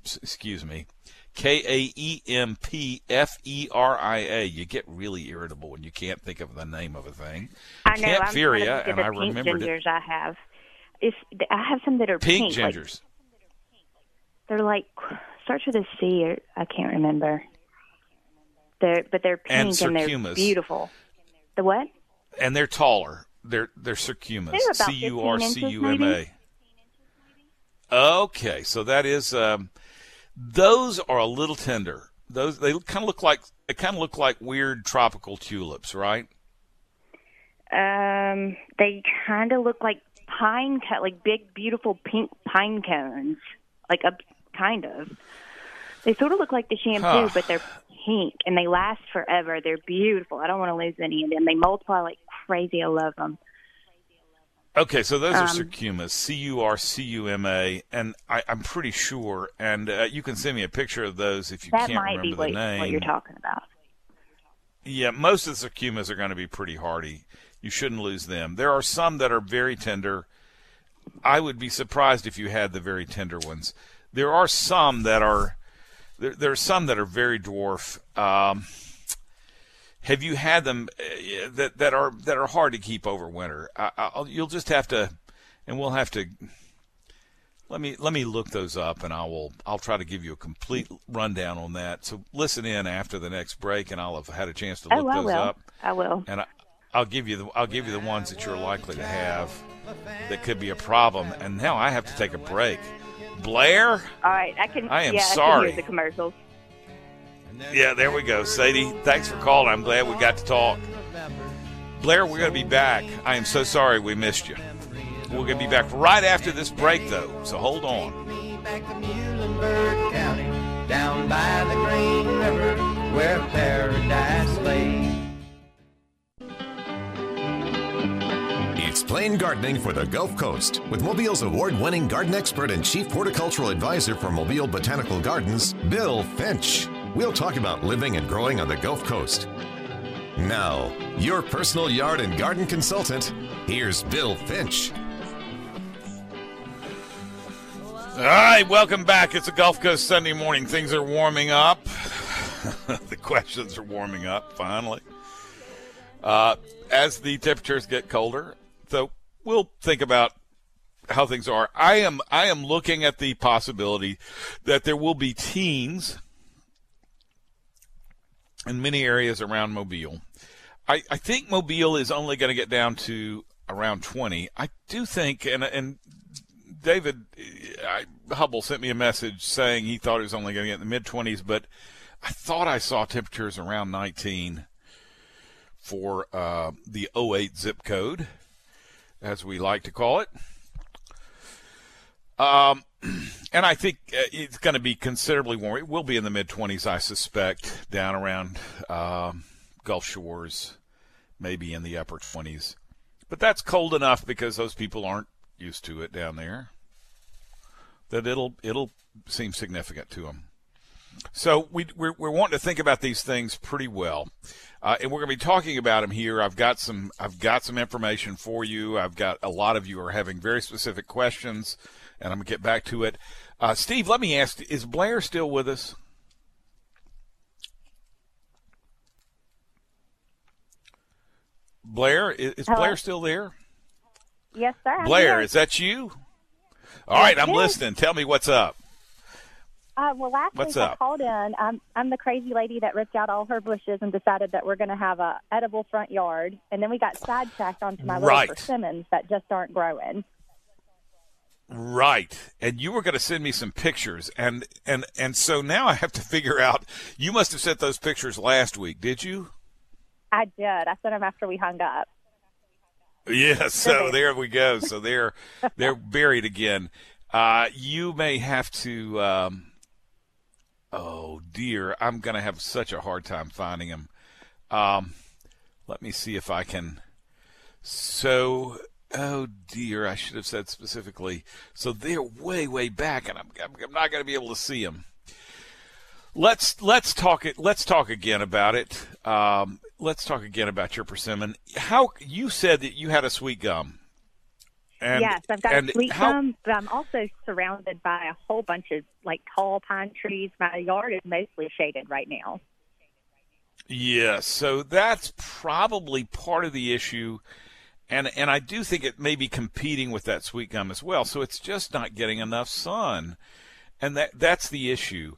Kaempferia. You get really irritable when you can't think of the name of a thing. I know. Kaempferia, and I remembered it. I have. I have some that are pink gingers. They're like starts with a C. Or I can't remember. They're pink and they're beautiful. The what? And they're taller. They're circumas. They're about 15 inches, maybe? Okay, so that is. Those are a little tender. They kind of look like weird tropical tulips, right? They kind of look like like big, beautiful pink pine cones, kind of. They sort of look like the shampoo, but they're pink and they last forever. They're beautiful. I don't want to lose any of them. They multiply like crazy. I love them. Okay, so those are circumas, Curcuma, and I'm pretty sure, and you can send me a picture of those if you can't remember the name. That might be what you're talking about. Yeah, most of the circumas are going to be pretty hardy. You shouldn't lose them. There are some that are very tender. I would be surprised if you had the very tender ones. There are some that are there are some that are very dwarf. Have you had them that are hard to keep over winter? You'll just have to, and we'll have to. Let me look those up, and I'll try to give you a complete rundown on that. So listen in after the next break, and I'll have had a chance to look those up. I will. And I'll give you the ones that you're likely to have that could be a problem. And now I have to take a break. Blair? All right, I am sorry. I can hear the commercials. Yeah, there we go. Sadie, thanks for calling. I'm glad we got to talk. Blair, we're going to be back. I am so sorry we missed you. We're going to be back right after this break, though, so hold on. Back to Muhlenberg County, down by the Green River, where paradise lay. It's Plain Gardening for the Gulf Coast with Mobile's award-winning garden expert and chief horticultural advisor for Mobile Botanical Gardens, Bill Finch. We'll talk about living and growing on the Gulf Coast. Now, your personal yard and garden consultant, here's Bill Finch. All right, welcome back. It's a Gulf Coast Sunday morning. Things are warming up. The questions are warming up, finally. As the temperatures get colder, so we'll think about how things are. I am looking at the possibility that there will be teens in many areas around Mobile. I think Mobile is only going to get down to around 20. I do think, and David Hubble sent me a message saying he thought it was only going to get in the mid-20s, but I thought I saw temperatures around 19 for the 08 zip code, as we like to call it. And I think it's going to be considerably warm. It will be in the mid-20s, I suspect, down around Gulf Shores, maybe in the upper 20s. But that's cold enough because those people aren't used to it down there, that it'll seem significant to them. So we're wanting to think about these things pretty well, and we're going to be talking about them here. I've got some information for you. I've got a lot of you are having very specific questions, and I'm going to get back to it. Steve, let me ask: is Blair still with us? Blair, is Blair still there? Yes, sir. Blair, is that you? All right, I'm listening. Tell me what's up. Well, last week I called in. I'm the crazy lady that ripped out all her bushes and decided that we're going to have a edible front yard, and then we got sidetracked onto my little persimmons that just aren't growing. Right, and you were going to send me some pictures, and so now I have to figure out. You must have sent those pictures last week, did you? I did. I sent them after we hung up. Yeah, so there we go. So they're buried again. You may have to. Oh dear, I'm going to have such a hard time finding them. Let me see if I can. So, oh dear, I should have said specifically. So they're way back, and I'm not going to be able to see them. Let's talk again about it. Let's talk again about your persimmon. How you said that you had a sweet gum. Yes, I've got a sweet gum, but I'm also surrounded by a whole bunch of tall pine trees. My yard is mostly shaded right now. Yes, so that's probably part of the issue, and I do think it may be competing with that sweet gum as well. So it's just not getting enough sun, and that's the issue.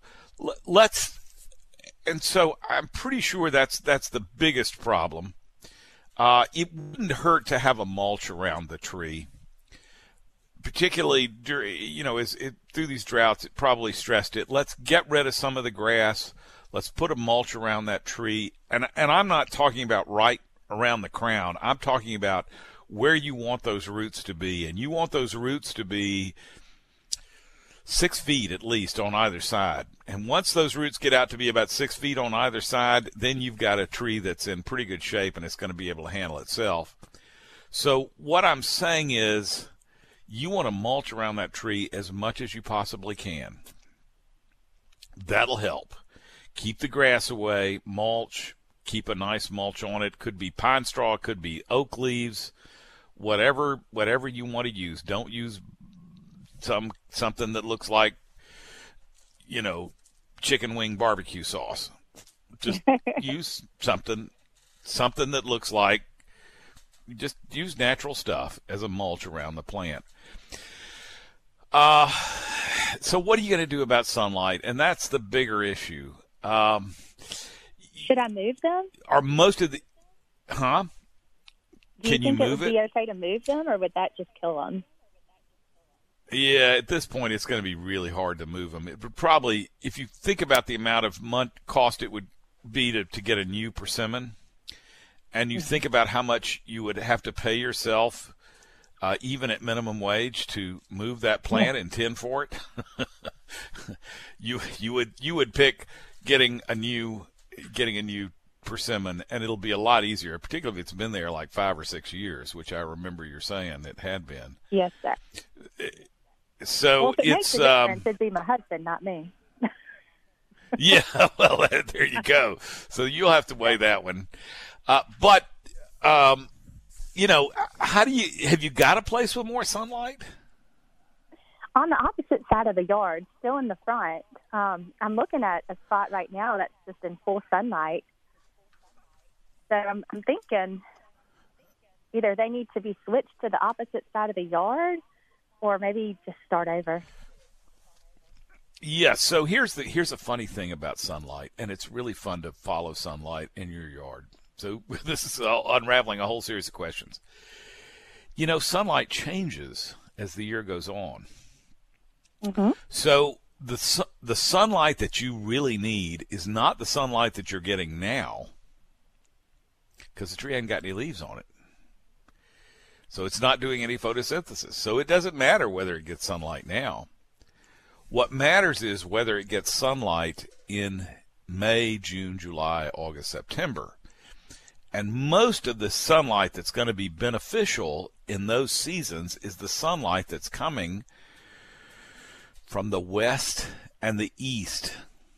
And so I'm pretty sure that's the biggest problem. It wouldn't hurt to have a mulch around the tree. Particularly, through these droughts, it probably stressed it. Let's get rid of some of the grass. Let's put a mulch around that tree. And I'm not talking about right around the crown. I'm talking about where you want those roots to be. And you want those roots to be 6 feet at least on either side. And once those roots get out to be about 6 feet on either side, then you've got a tree that's in pretty good shape and it's going to be able to handle itself. So what I'm saying is, you want to mulch around that tree as much as you possibly can. That'll help. Keep the grass away, mulch, keep a nice mulch on it. Could be pine straw, could be oak leaves, whatever you want to use. Don't use something that looks like, chicken wing barbecue sauce. Just use something that looks like, just use natural stuff as a mulch around the plant. So what are you going to do about sunlight? And that's the bigger issue. Should I move them? Are most of the, Can you move it? Would be okay to move them, or would that just kill them? Yeah, at this point, it's going to be really hard to move them. It would probably, if you think about the amount of cost it would be to get a new persimmon, and you think about how much you would have to pay yourself, even at minimum wage, to move that plant and tend for it, you would pick getting a new persimmon, and it'll be a lot easier, particularly if it's been there like 5 or 6 years, which I remember you're saying it had been. Yes, sir. So well, if it makes a difference, it'd be my husband, not me. Yeah, well, there you go. So you'll have to weigh that one. But have you got a place with more sunlight? On the opposite side of the yard, still in the front. I'm looking at a spot right now that's just in full sunlight. So I'm thinking either they need to be switched to the opposite side of the yard, or maybe just start over. Yeah, so here's a funny thing about sunlight, and it's really fun to follow sunlight in your yard. So this is unraveling a whole series of questions. Sunlight changes as the year goes on. Mm-hmm. So the sunlight that you really need is not the sunlight that you're getting now, because the tree hasn't got any leaves on it. So it's not doing any photosynthesis. So it doesn't matter whether it gets sunlight now. What matters is whether it gets sunlight in May, June, July, August, September. And most of the sunlight that's going to be beneficial in those seasons is the sunlight that's coming from the west and the east.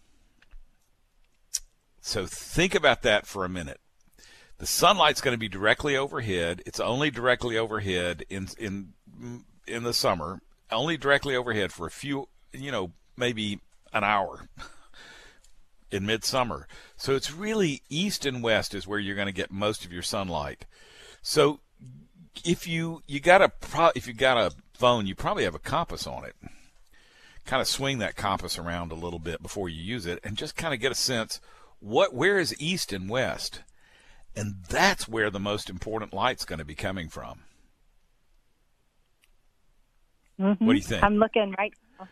So think about that for a minute. The sunlight's going to be directly overhead. It's only directly overhead in the summer, only directly overhead for a few, maybe an hour in midsummer. So it's really east and west is where you're going to get most of your sunlight. So if you got a phone, you probably have a compass on it. Kind of swing that compass around a little bit before you use it, and just kind of get a sense where is east and west. And that's where the most important light's going to be coming from. Mm-hmm. What do you think? I'm looking right now.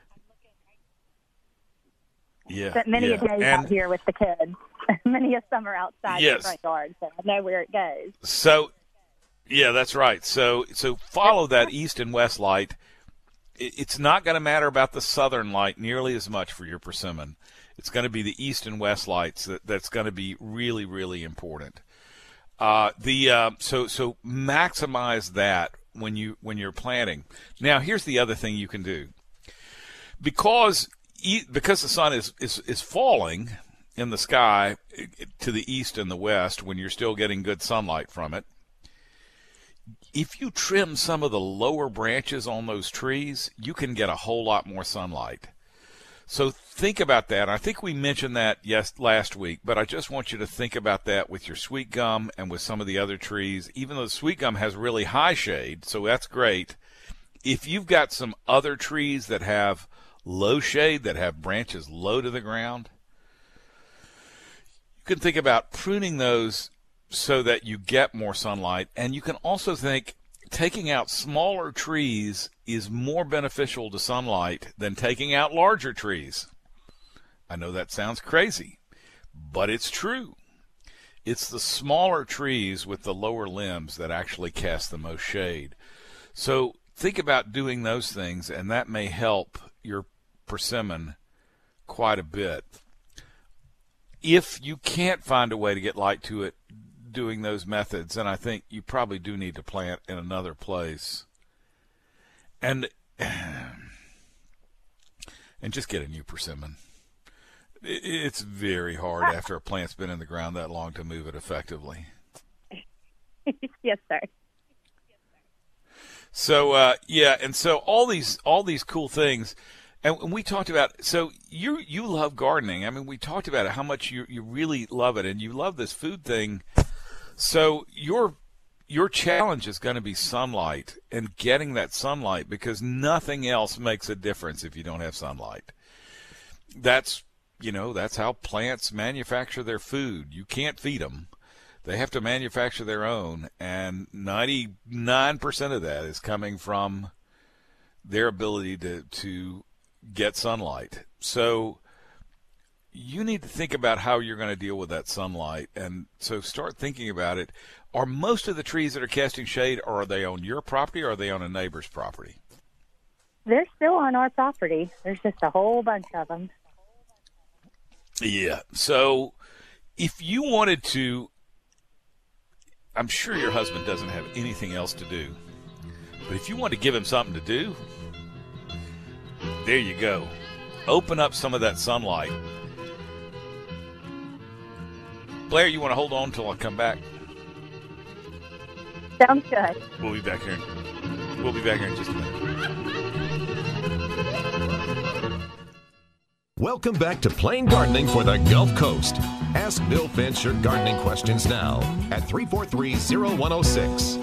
Yeah. Spent many a day out here with the kids. Many a summer outside in the front yard, so I know where it goes. So, yeah, that's right. So follow that east and west light. It's not going to matter about the southern light nearly as much for your persimmon. It's going to be the east and west lights that's going to be really, really important. So maximize that when you're planting. Now, here's the other thing you can do. Because the sun is falling in the sky to the east and the west when you're still getting good sunlight from it, if you trim some of the lower branches on those trees, you can get a whole lot more sunlight. So think about that. I think we mentioned that last week, but I just want you to think about that with your sweet gum and with some of the other trees. Even though the sweet gum has really high shade, so that's great. If you've got some other trees that have low shade, that have branches low to the ground, you can think about pruning those so that you get more sunlight. And you can also think taking out smaller trees is more beneficial to sunlight than taking out larger trees. I know that sounds crazy, but it's true. It's the smaller trees with the lower limbs that actually cast the most shade. So think about doing those things, and that may help your persimmon quite a bit. If you can't find a way to get light to it doing those methods, then I think you probably do need to plant in another place. And just get a new persimmon. It's very hard after a plant's been in the ground that long to move it effectively. Yes, sir. So and so all these cool things, and we talked about. So you love gardening. I mean, we talked about it, how much you really love it, and you love this food thing. So your challenge is going to be sunlight and getting that sunlight, because nothing else makes a difference if you don't have sunlight. That's how plants manufacture their food. You can't feed them. They have to manufacture their own, and 99% of that is coming from their ability to get sunlight. So you need to think about how you're going to deal with that sunlight, and so start thinking about it. Are most of the trees that are casting shade, or are they on your property, or are they on a neighbor's property? They're still on our property. There's just a whole bunch of them. Yeah. So if you wanted to, I'm sure your husband doesn't have anything else to do, but if you want to give him something to do, there you go. Open up some of that sunlight. Blair, you want to hold on until I come back? Sounds good. We'll be back here in just a minute. Welcome back to Plain Gardening for the Gulf Coast. Ask Bill Finch your gardening questions now at 343-0106.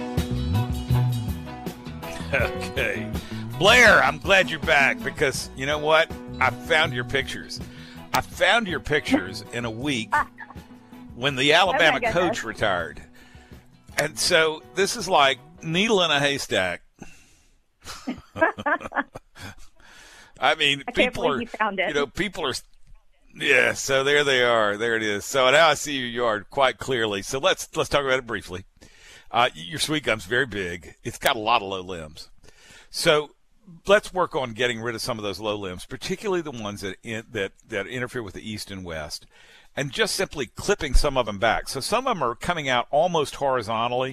Okay. Blair, I'm glad you're back, because you know what? I found your pictures. I found your pictures in a week when the Alabama coach retired. And so this is like needle in a haystack. I mean, people are, people are, yeah, so there they are. There it is. So now I see your yard quite clearly. So let's talk about it briefly. Your sweet gum's very big. It's got a lot of low limbs. So let's work on getting rid of some of those low limbs, particularly the ones that interfere with the east and west, and just simply clipping some of them back. So some of them are coming out almost horizontally.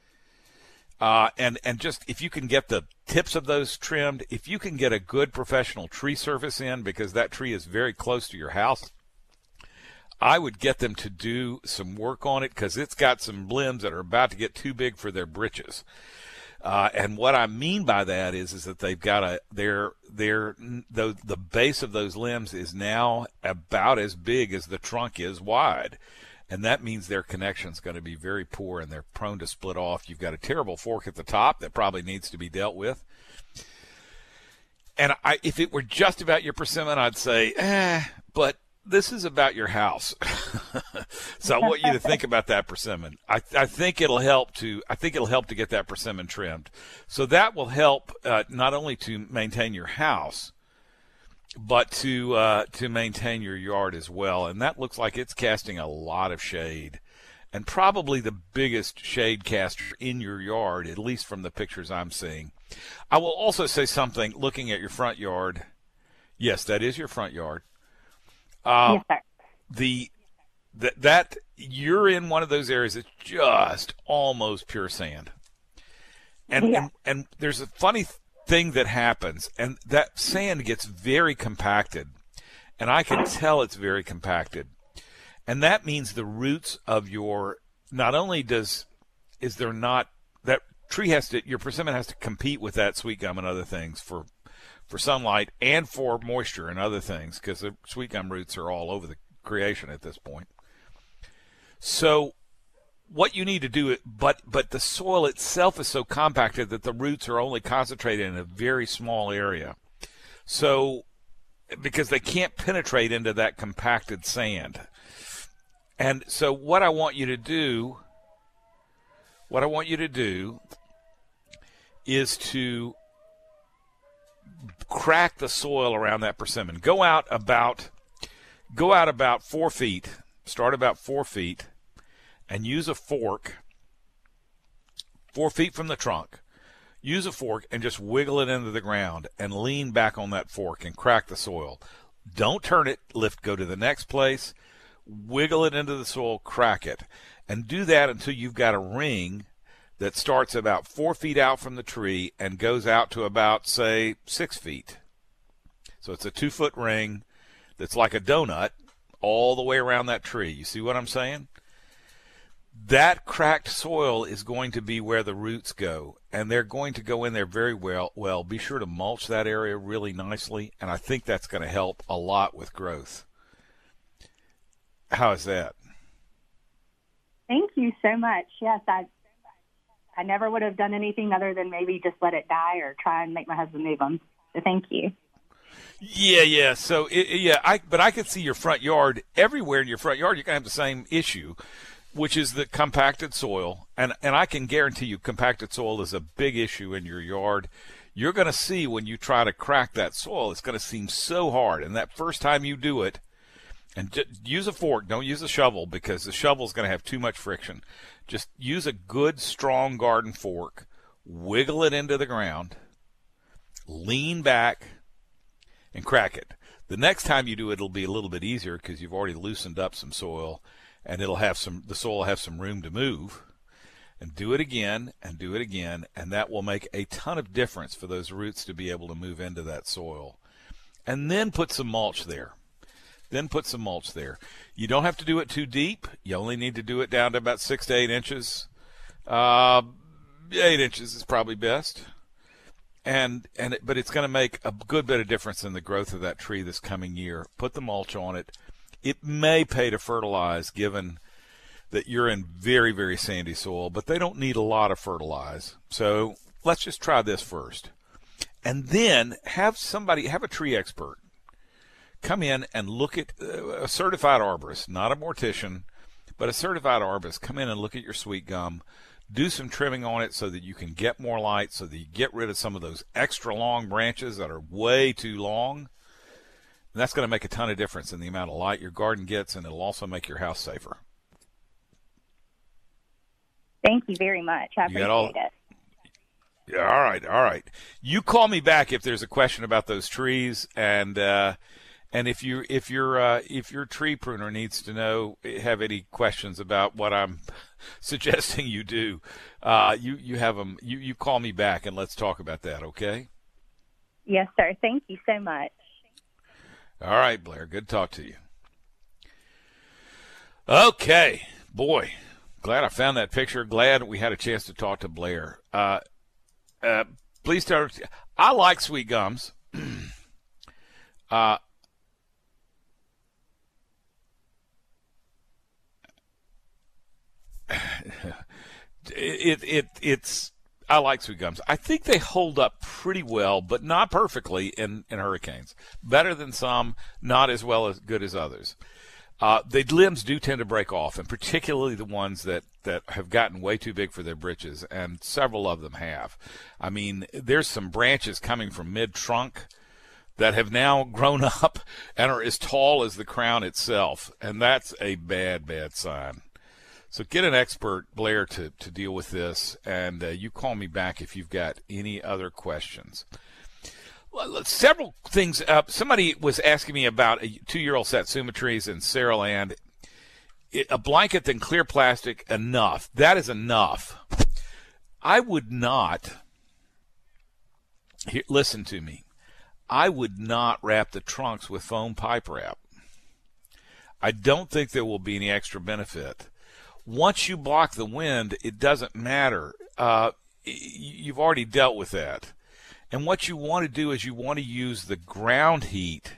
And just if you can get the tips of those trimmed, if you can get a good professional tree service in, because that tree is very close to your house, I would get them to do some work on it, because it's got some limbs that are about to get too big for their britches. And what I mean by that is that they've got the base of those limbs is now about as big as the trunk is wide. And that means their connection is going to be very poor, and they're prone to split off. You've got a terrible fork at the top that probably needs to be dealt with. And if it were just about your persimmon, I'd say, but this is about your house. So I want you to think about that persimmon. I think it'll help to get that persimmon trimmed. So that will help not only to maintain your house, but to maintain your yard as well. And that looks like it's casting a lot of shade, and probably the biggest shade caster in your yard, at least from the pictures I'm seeing. I will also say something, looking at your front yard. Yes, that is your front yard. Yes, sir. That you're in one of those areas that's just almost pure sand. And there's a funny thing that happens, and that sand gets very compacted, and I can tell it's very compacted. And that means the roots of your, not only your persimmon has to compete with that sweet gum and other things for sunlight and for moisture and other things, because the sweet gum roots are all over the creation at this point. So what you need to do, but the soil itself is so compacted that the roots are only concentrated in a very small area. So, because they can't penetrate into that compacted sand. And so what I want you to do is to crack the soil around that persimmon. Go out about 4 feet, start about 4 feet, and use a fork 4 feet from the trunk. Use a fork and just wiggle it into the ground and lean back on that fork and crack the soil. Don't turn it, go to the next place, wiggle it into the soil, crack it, and do that until you've got a ring that starts about 4 feet out from the tree and goes out to about, say, 6 feet. So it's a 2-foot ring that's like a donut all the way around that tree. You see what I'm saying? That cracked soil is going to be where the roots go, and they're going to go in there very well. Be sure to mulch that area really nicely, and I think that's going to help a lot with growth. How is that? Thank you so much. Yes, I never would have done anything other than maybe just let it die or try and make my husband move them. So thank you. Yeah. So, but I could see your front yard. Everywhere in your front yard, you're going to have the same issue, which is the compacted soil. And I can guarantee you compacted soil is a big issue in your yard. You're going to see when you try to crack that soil, it's going to seem so hard. And that first time you do it, and use a fork, don't use a shovel, because the shovel is going to have too much friction. Just use a good, strong garden fork, wiggle it into the ground, lean back, and crack it. The next time you do it, it'll be a little bit easier because you've already loosened up some soil, and the soil will have some room to move. And do it again, and do it again, and that will make a ton of difference for those roots to be able to move into that soil. And then put some mulch there. You don't have to do it too deep. You only need to do it down to about 6 to 8 inches. 8 inches is probably best. But it's going to make a good bit of difference in the growth of that tree this coming year. Put the mulch on it. It may pay to fertilize, given that you're in very, very sandy soil, but they don't need a lot of fertilize. So let's just try this first. And then have a tree expert come in and look at a certified arborist, not a mortician, But a certified arborist, come in and look at your sweet gum, do some trimming on it so that you can get more light, so that you get rid of some of those extra long branches that are way too long. And that's going to make a ton of difference in the amount of light your garden gets, and it'll also make your house safer. Thank you very much. I appreciate it. Yeah, all right. You call me back if there's a question about those trees, and if your tree pruner needs to have any questions about what I'm suggesting you do, you have them. You call me back and let's talk about that. Okay? Yes, sir. Thank you so much. All right, Blair. Good to talk to you. Okay, boy. Glad I found that picture. Glad we had a chance to talk to Blair. Please tell her. I like sweet gums. It's I like sweet gums. I think they hold up pretty well, but not perfectly in hurricanes. Better than some, not as well as good as others. The limbs do tend to break off, and particularly the ones that have gotten way too big for their britches, and several of them have. I mean, there's some branches coming from mid-trunk that have now grown up and are as tall as the crown itself, and that's a bad, bad sign. So get an expert, Blair, to deal with this, and you call me back if you've got any other questions. Several things. Somebody was asking me about a 2-year-old Satsuma trees in Saraland. A blanket than clear plastic, enough. That is enough. I would not, listen to me, I would not wrap the trunks with foam pipe wrap. I don't think there will be any extra benefit. Once you block the wind, it doesn't matter. You've already dealt with that. And what you want to do is you want to use the ground heat.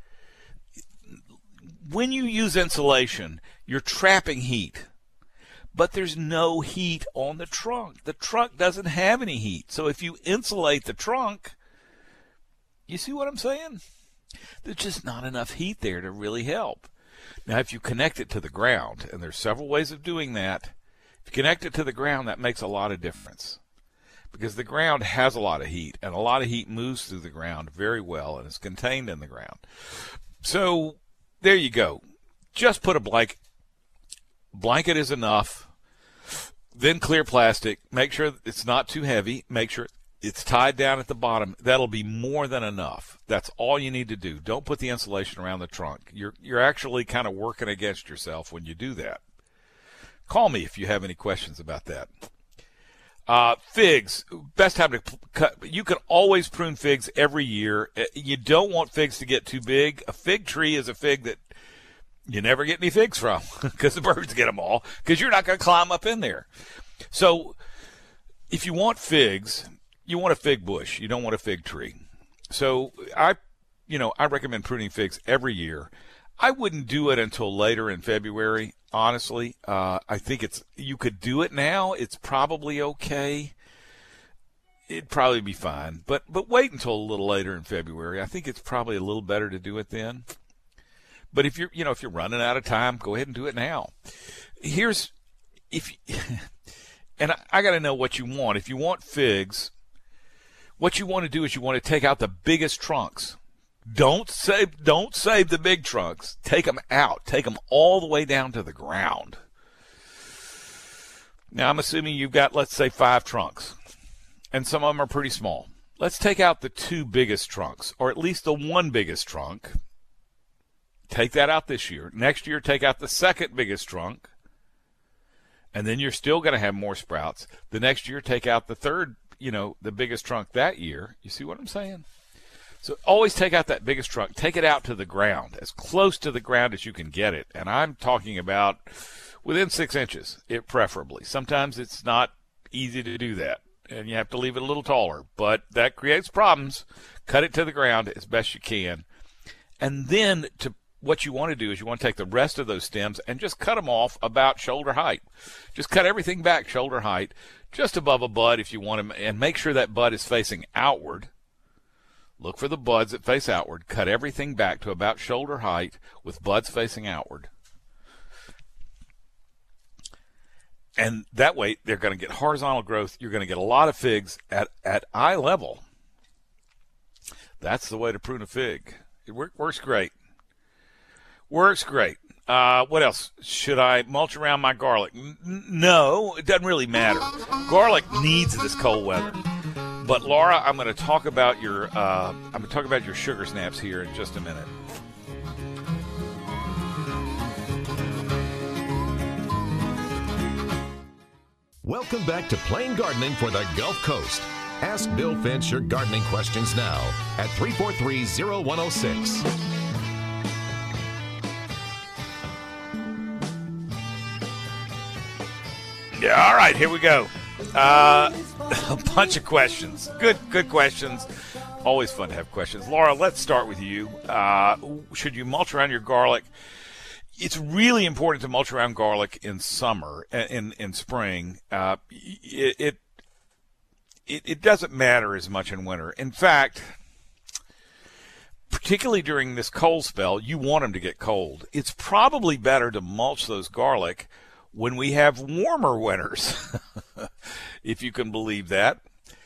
When you use insulation, you're trapping heat. But there's no heat on the trunk. The trunk doesn't have any heat. So if you insulate the trunk, you see what I'm saying? There's just not enough heat there to really help. Now, if you connect it to the ground, and there's several ways of doing that, if you connect it to the ground, that makes a lot of difference. Because the ground has a lot of heat, and a lot of heat moves through the ground very well and is contained in the ground. So there you go. Just put a blanket. Blanket is enough. Then clear plastic. Make sure it's not too heavy. Make sure it's tied down at the bottom. That'll be more than enough. That's all you need to do. Don't put the insulation around the trunk. You're actually kind of working against yourself when you do that. Call me if you have any questions about that. Figs, best time to cut. You can always prune figs every year. You don't want figs to get too big. A fig tree is a fig that you never get any figs from because the birds get them all because you're not going to climb up in there. So if you want figs, you want a fig bush. You don't want a fig tree. So I recommend pruning figs every year. I wouldn't do it until later in February. Honestly, I think you could do it now. It's probably okay. It'd probably be fine. But wait until a little later in February. I think it's probably a little better to do it then. But if you're running out of time, go ahead and do it now. And I got to know what you want. If you want figs, what you want to do is you want to take out the biggest trunks. Don't save the big trunks. Take them out. Take them all the way down to the ground. Now, I'm assuming you've got, let's say, 5 trunks, and some of them are pretty small. Let's take out the 2 biggest trunks, or at least the 1 biggest trunk. Take that out this year. Next year, take out the 2nd biggest trunk, and then you're still going to have more sprouts. The next year, take out the 3rd, the biggest trunk that year. You see what I'm saying? So always take out that biggest trunk. Take it out to the ground, as close to the ground as you can get it. And I'm talking about within 6 inches, preferably. Sometimes it's not easy to do that, and you have to leave it a little taller. But that creates problems. Cut it to the ground as best you can. And then what you want to do is you want to take the rest of those stems and just cut them off about shoulder height. Just cut everything back shoulder height, just above a bud if you want them, and make sure that bud is facing outward. Look for the buds that face outward. Cut everything back to about shoulder height with buds facing outward. And that way, they're going to get horizontal growth. You're going to get a lot of figs at eye level. That's the way to prune a fig. It works great. Works great. What else? Should I mulch around my garlic? No, it doesn't really matter. Garlic needs this cold weather. But Laura, I'm going to talk about your sugar snaps here in just a minute. Welcome back to Plain Gardening for the Gulf Coast. Ask Bill Finch your gardening questions now at 343-0106. Yeah, all right, here we go. A bunch of questions. Good questions. Always fun to have questions. Laura, let's start with you. Should you mulch around your garlic? It's really important to mulch around garlic in summer, in spring. It doesn't matter as much in winter. In fact, particularly during this cold spell, you want them to get cold. It's probably better to mulch those garlic when we have warmer winters, if you can believe that.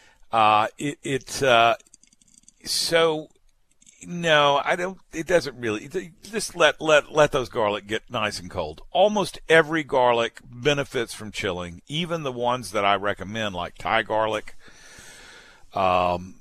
So no, I don't. It doesn't really. Just let those garlic get nice and cold. Almost every garlic benefits from chilling, even the ones that I recommend, like Thai garlic, and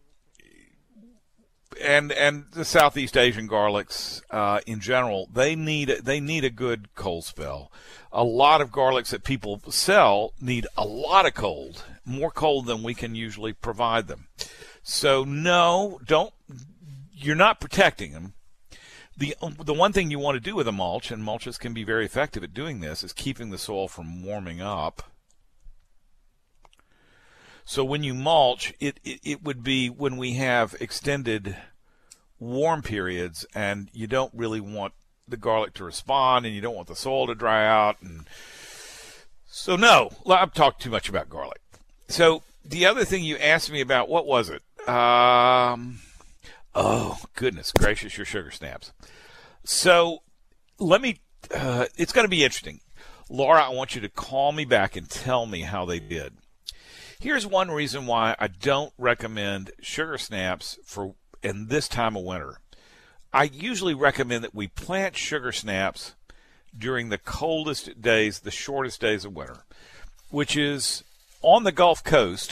the Southeast Asian garlics in general. They need a good cold spell. A lot of garlics that people sell need a lot of cold, more cold than we can usually provide them. So no, don't. You're not protecting them. The one thing you want to do with a mulch, and mulches can be very effective at doing this, is keeping the soil from warming up. So when you mulch, it would be when we have extended warm periods, and you don't really want the garlic to respond, and you don't want the soil to dry out. And so no, I've talked too much about garlic. So the other thing you asked me about, what was it? Oh, goodness gracious, your sugar snaps. So let me, it's going to be interesting. Laura, I want you to call me back and tell me how they did. Here's one reason why I don't recommend sugar snaps in this time of winter. I usually recommend that we plant sugar snaps during the coldest days, the shortest days of winter, which is on the Gulf Coast.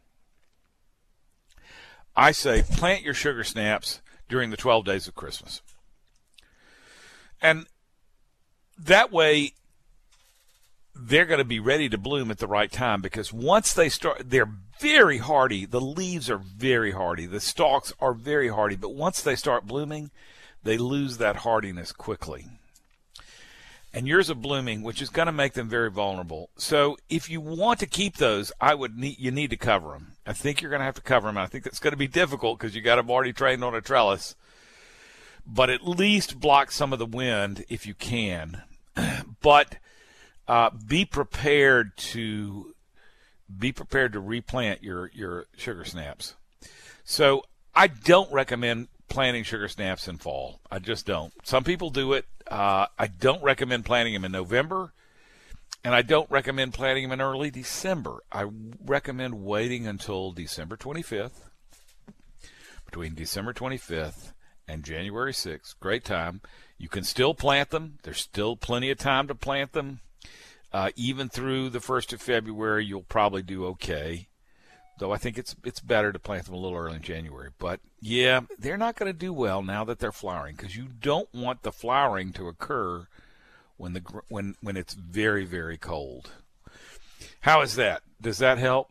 I say plant your sugar snaps during the 12 days of Christmas. And that way, they're going to be ready to bloom at the right time, because once they start, they're very hardy. The leaves are very hardy. The stalks are very hardy. But once they start blooming, they lose that hardiness quickly. And yours are blooming, which is going to make them very vulnerable. So if you want to keep those, you need to cover them. I think you're going to have to cover them. I think that's going to be difficult because you got them already trained on a trellis. But at least block some of the wind if you can. But be prepared to replant your sugar snaps. So I don't recommend planting sugar snaps in fall. I just don't. Some people do it. I don't recommend planting them in November, and I don't recommend planting them in early December. I recommend waiting until December 25th. Between December 25th and January 6th, great time. You can still plant them. There's still plenty of time to plant them. Even through the 1st of February, you'll probably do okay. Though I think it's better to plant them a little early in January. But, yeah, they're not going to do well now that they're flowering, because you don't want the flowering to occur when it's very, very cold. How is that? Does that help?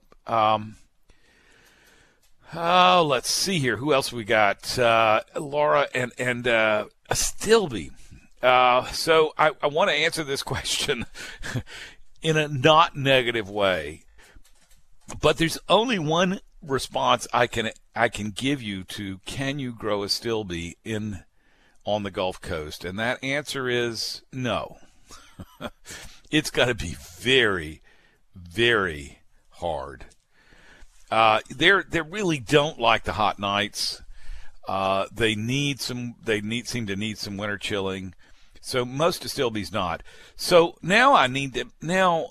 Let's see here. Who else we got? Laura and Stilby. So I want to answer this question in a not negative way. But there's only one response I can give you to can you grow a Stilby on the Gulf Coast, and that answer is no. It's got to be very, very hard. They really don't like the hot nights. They seem to need some winter chilling. So most of Stilby's not. So now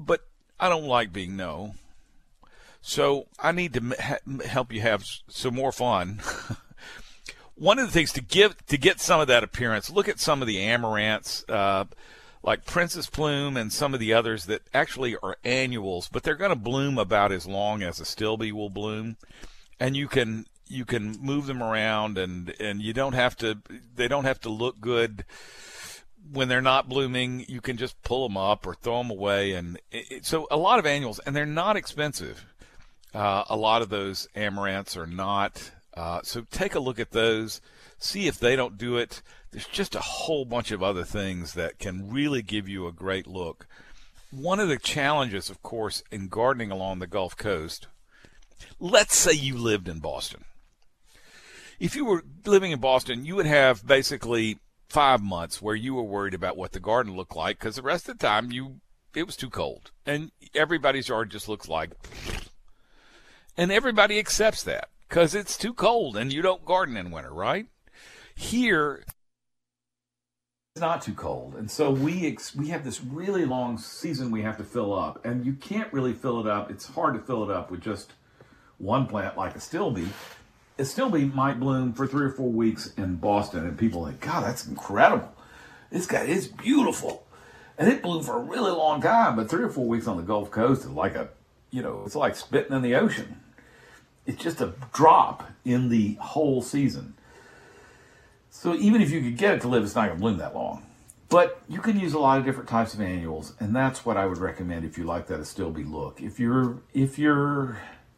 but I don't like being no. So I need to help you have some more fun. One of the things to get some of that appearance, look at some of the amaranths, like Princess Plume and some of the others that actually are annuals, but they're going to bloom about as long as a Stilbe will bloom, and you can move them around, and you don't have to. They don't have to look good when they're not blooming. You can just pull them up or throw them away, and so a lot of annuals, and they're not expensive. A lot of those amaranths are not. So take a look at those, see if they don't do it. There's just a whole bunch of other things that can really give you a great look. One of the challenges, of course, in gardening along the Gulf Coast, let's say you lived in Boston. If you were living in Boston, you would have basically 5 months where you were worried about what the garden looked like, because the rest of the time it was too cold. And everybody's yard just looks like... And everybody accepts that, because it's too cold and you don't garden in winter, right? Here, it's not too cold. And so we have this really long season we have to fill up. And you can't really fill it up. It's hard to fill it up with just one plant like a Stilbe. A Stilbe might bloom for 3 or 4 weeks in Boston. And people are like, God, that's incredible. It's beautiful. And it bloomed for a really long time. But 3 or 4 weeks on the Gulf Coast is like it's like spitting in the ocean. It's just a drop in the whole season. So even if you could get it to live, it's not going to bloom that long. But you can use a lot of different types of annuals, and that's what I would recommend if you like that Stilbe look. If you're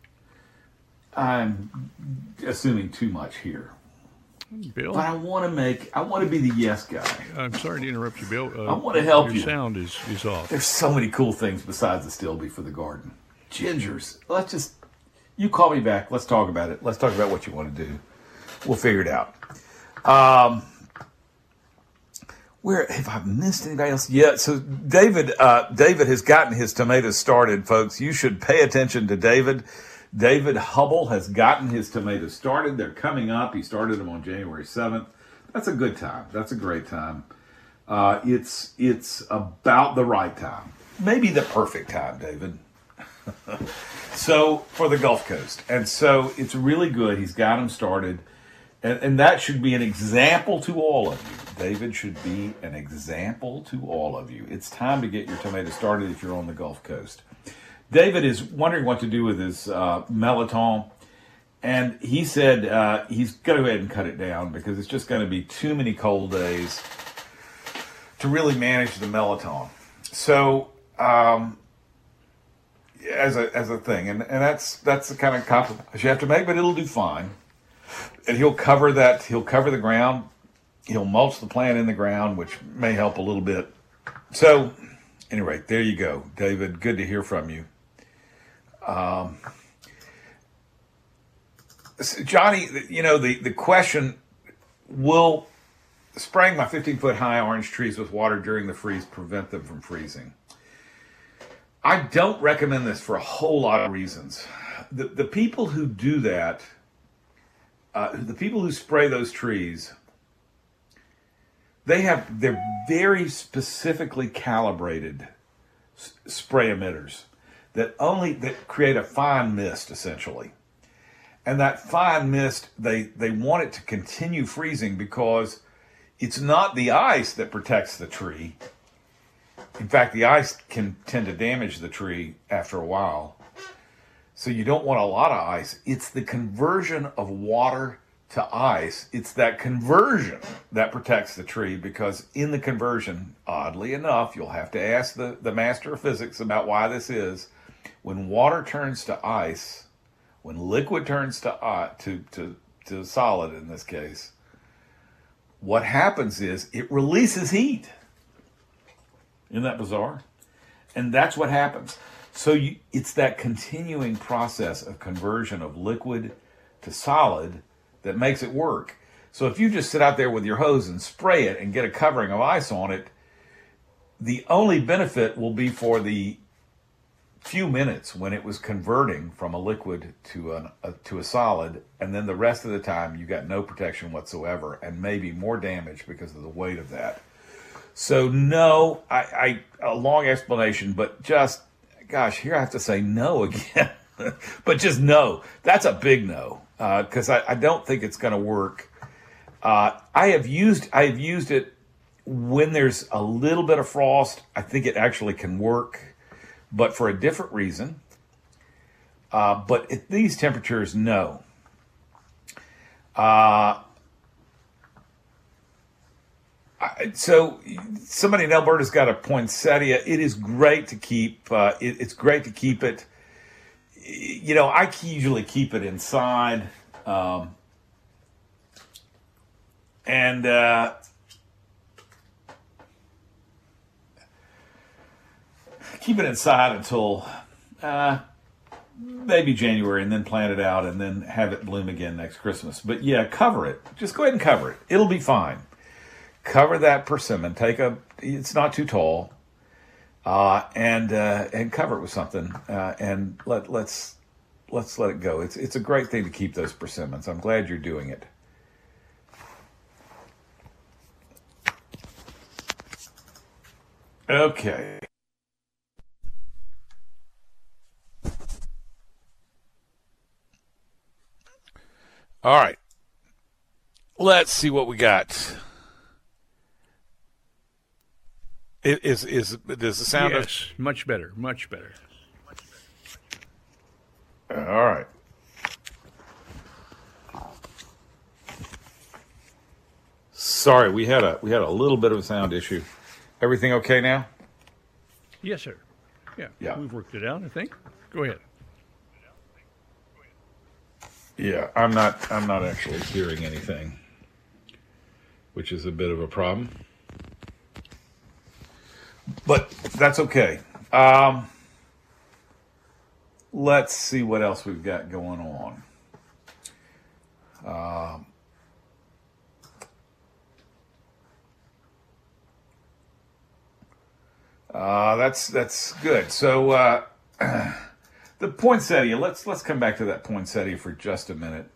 I'm assuming too much here. Bill? But I want to be the yes guy. I'm sorry to interrupt you, Bill. I want to help you. Your sound is off. There's so many cool things besides the Stilbe for the garden. Gingers. You call me back. Let's talk about it. Let's talk about what you want to do. We'll figure it out. Where have I missed anybody else? Yeah, so David has gotten his tomatoes started, folks. You should pay attention to David. David Hubble has gotten his tomatoes started. They're coming up. He started them on January 7th. That's a good time. That's a great time. It's about the right time. Maybe the perfect time, David. So for the Gulf Coast. And so it's really good. He's got them started. And that should be an example to all of you. David should be an example to all of you. It's time to get your tomatoes started if you're on the Gulf Coast. David is wondering what to do with his Melitone. And he said he's going to go ahead and cut it down because it's just going to be too many cold days to really manage the Melitone. So as a thing, and that's the kind of compromise you have to make, but it'll do fine. And he'll cover the ground, he'll mulch the plant in the ground, which may help a little bit. So anyway, there you go, David. Good to hear from you. Johnny, the question, will spraying my 15-foot high orange trees with water during the freeze prevent them from freezing? I don't recommend this for a whole lot of reasons. The people who do that, the people who spray those trees, they're very specifically calibrated spray emitters that create a fine mist, essentially. And that fine mist, they want it to continue freezing because it's not the ice that protects the tree. In fact, the ice can tend to damage the tree after a while. So you don't want a lot of ice. It's the conversion of water to ice. It's that conversion that protects the tree, because in the conversion, oddly enough, you'll have to ask the master of physics about why this is. When water turns to ice, when liquid turns to solid in this case, what happens is it releases heat. Isn't that bizarre? And that's what happens. So it's that continuing process of conversion of liquid to solid that makes it work. So if you just sit out there with your hose and spray it and get a covering of ice on it, the only benefit will be for the few minutes when it was converting from a liquid to a solid, and then the rest of the time you got no protection whatsoever and maybe more damage because of the weight of that. So no, a long explanation, but just gosh, here I have to say no again. But just no. That's a big no, because I don't think it's going to work. I have used it when there's a little bit of frost. I think it actually can work, but for a different reason. But at these temperatures, no. So somebody in Alberta's got a poinsettia. It is great to keep. It's great to keep it. You know, I usually keep it inside, and keep it inside until maybe January, and then plant it out, and then have it bloom again next Christmas. But yeah, cover it. Just go ahead and cover it. It'll be fine. Cover that persimmon. It's not too tall, and cover it with something, and let's let it go. It's a great thing to keep those persimmons. I'm glad you're doing it. Okay. All right. Let's see what we got. Does the sound yes, much better, much better. All right. Sorry, we had a little bit of a sound issue. Everything okay now? Yes, sir. Yeah. We've worked it out, I think. Go ahead. Yeah, I'm not actually hearing anything, which is a bit of a problem. But that's okay. Let's see what else we've got going on. That's good. So the poinsettia. Let's come back to that poinsettia for just a minute.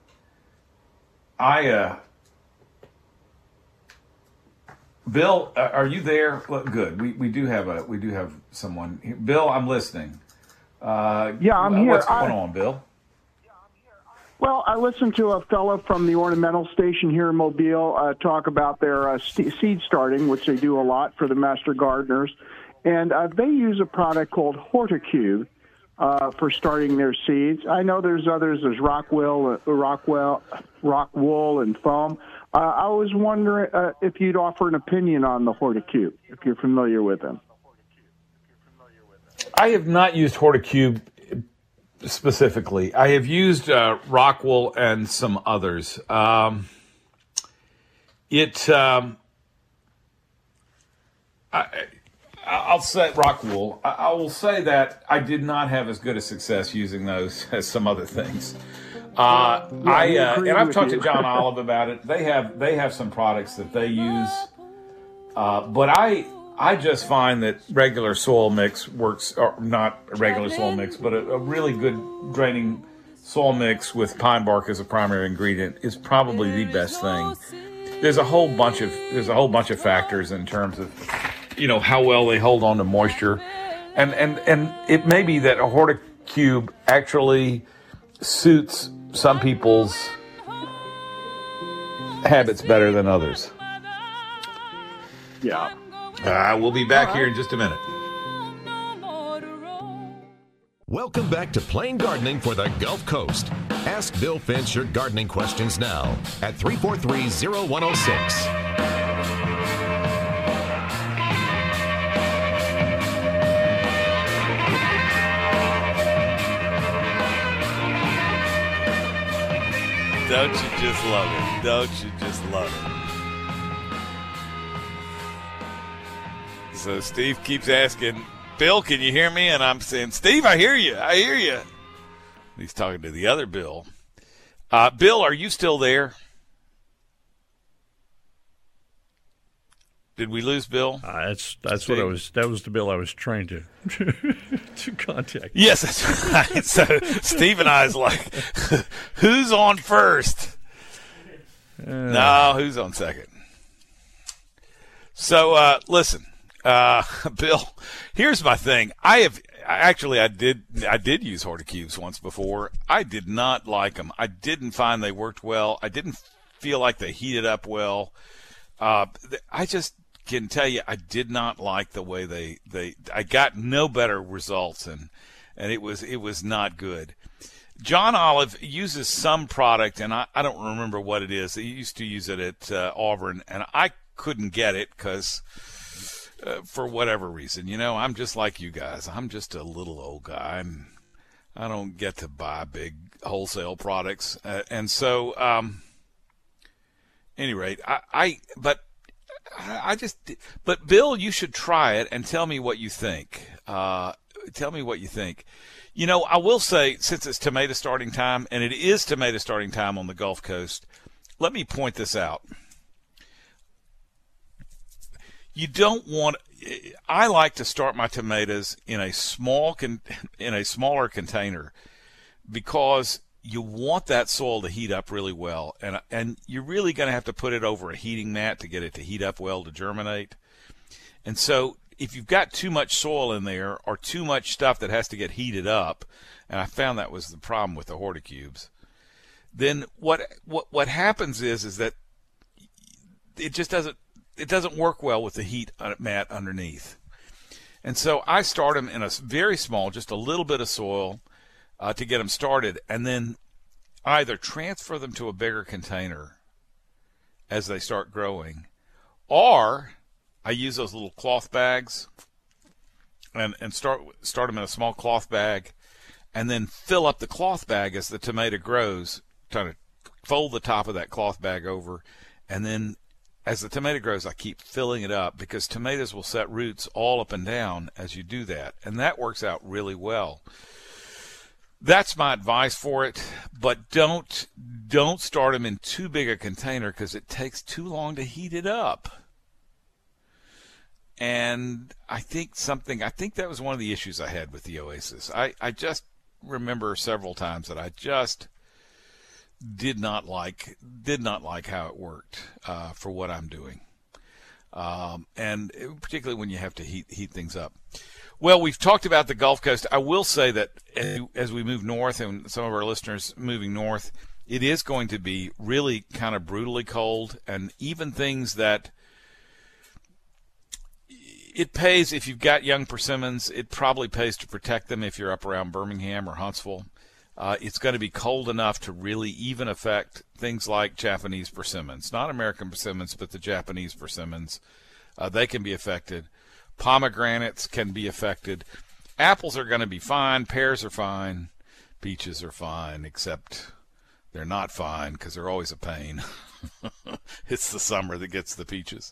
Bill, are you there? Good. We do have someone here. Bill, I'm listening. Yeah, I'm here. What's going on, Bill? Well, I listened to a fellow from the ornamental station here in Mobile talk about their seed starting, which they do a lot for the master gardeners, and they use a product called Horticube for starting their seeds. I know there's others. There's Rockwool, and Foam. I was wondering if you'd offer an opinion on the Horticube, if you're familiar with them. I have not used Horticube specifically. I have used Rockwool and some others. I'll say Rockwool. I will say that I did not have as good a success using those as some other things. And I've talked to John Olive about it. They have some products that they use, but I just find that regular soil mix works, or not a regular soil mix, but a really good draining soil mix with pine bark as a primary ingredient is probably the best thing. There's a whole bunch of factors in terms of, how well they hold on to moisture, and it may be that a Horticube actually suits some people's habits better than others. Yeah. We'll be back here in just a minute. Welcome back to Plain Gardening for the Gulf Coast. Ask Bill Finch your gardening questions now at 343-0106. Don't you just love it? Don't you just love it? So Steve keeps asking, Bill, can you hear me? And I'm saying, Steve, I hear you. I hear you. He's talking to the other Bill. Bill, are you still there? Did we lose Bill? That's what I was. That was the Bill I was trying to to contact. Yes, that's right. So Steve and I is like, who's on first? No, who's on second? So listen, Bill, here's my thing. I did use Horticubes once before. I did not like them. I didn't find they worked well. I didn't feel like they heated up well. I just can tell you, I did not like the way I got no better results, and it was not good. John Olive uses some product, and I don't remember what it is. He used to use it at Auburn, and I couldn't get it because for whatever reason. I'm just like you guys. I'm just a little old guy, and I don't get to buy big wholesale products. And so, any rate, but Bill, you should try it and tell me what you think. Tell me what you think. I will say, since it's tomato starting time, and it is tomato starting time on the Gulf Coast, let me point this out. You don't want. I like to start my tomatoes in a smaller container because you want that soil to heat up really well, and you're really going to have to put it over a heating mat to get it to heat up well to germinate. And so, if you've got too much soil in there or too much stuff that has to get heated up, and I found that was the problem with the Horticubes, then what happens is that it just doesn't work well with the heat mat underneath. And so I start them in a very small, just a little bit of soil to get them started, and then either transfer them to a bigger container as they start growing, or I use those little cloth bags and start them in a small cloth bag, and then fill up the cloth bag as the tomato grows, trying to fold the top of that cloth bag over, and then as the tomato grows, I keep filling it up because tomatoes will set roots all up and down as you do that, and that works out really well. That's my advice for it, but don't start them in too big a container because it takes too long to heat it up. And I think that was one of the issues I had with the Oasis. I just remember several times that I just did not like how it worked for what I'm doing, and particularly when you have to heat things up. Well, we've talked about the Gulf Coast. I will say that as we move north, and some of our listeners moving north, it is going to be really kind of brutally cold, and even things that it pays, if you've got young persimmons, it probably pays to protect them if you're up around Birmingham or Huntsville. It's going to be cold enough to really even affect things like Japanese persimmons. Not American persimmons, but the Japanese persimmons. They can be affected. Pomegranates can be affected. Apples are going to be fine. Pears are fine. Peaches are fine, except they're not fine because they're always a pain. It's the summer that gets the peaches.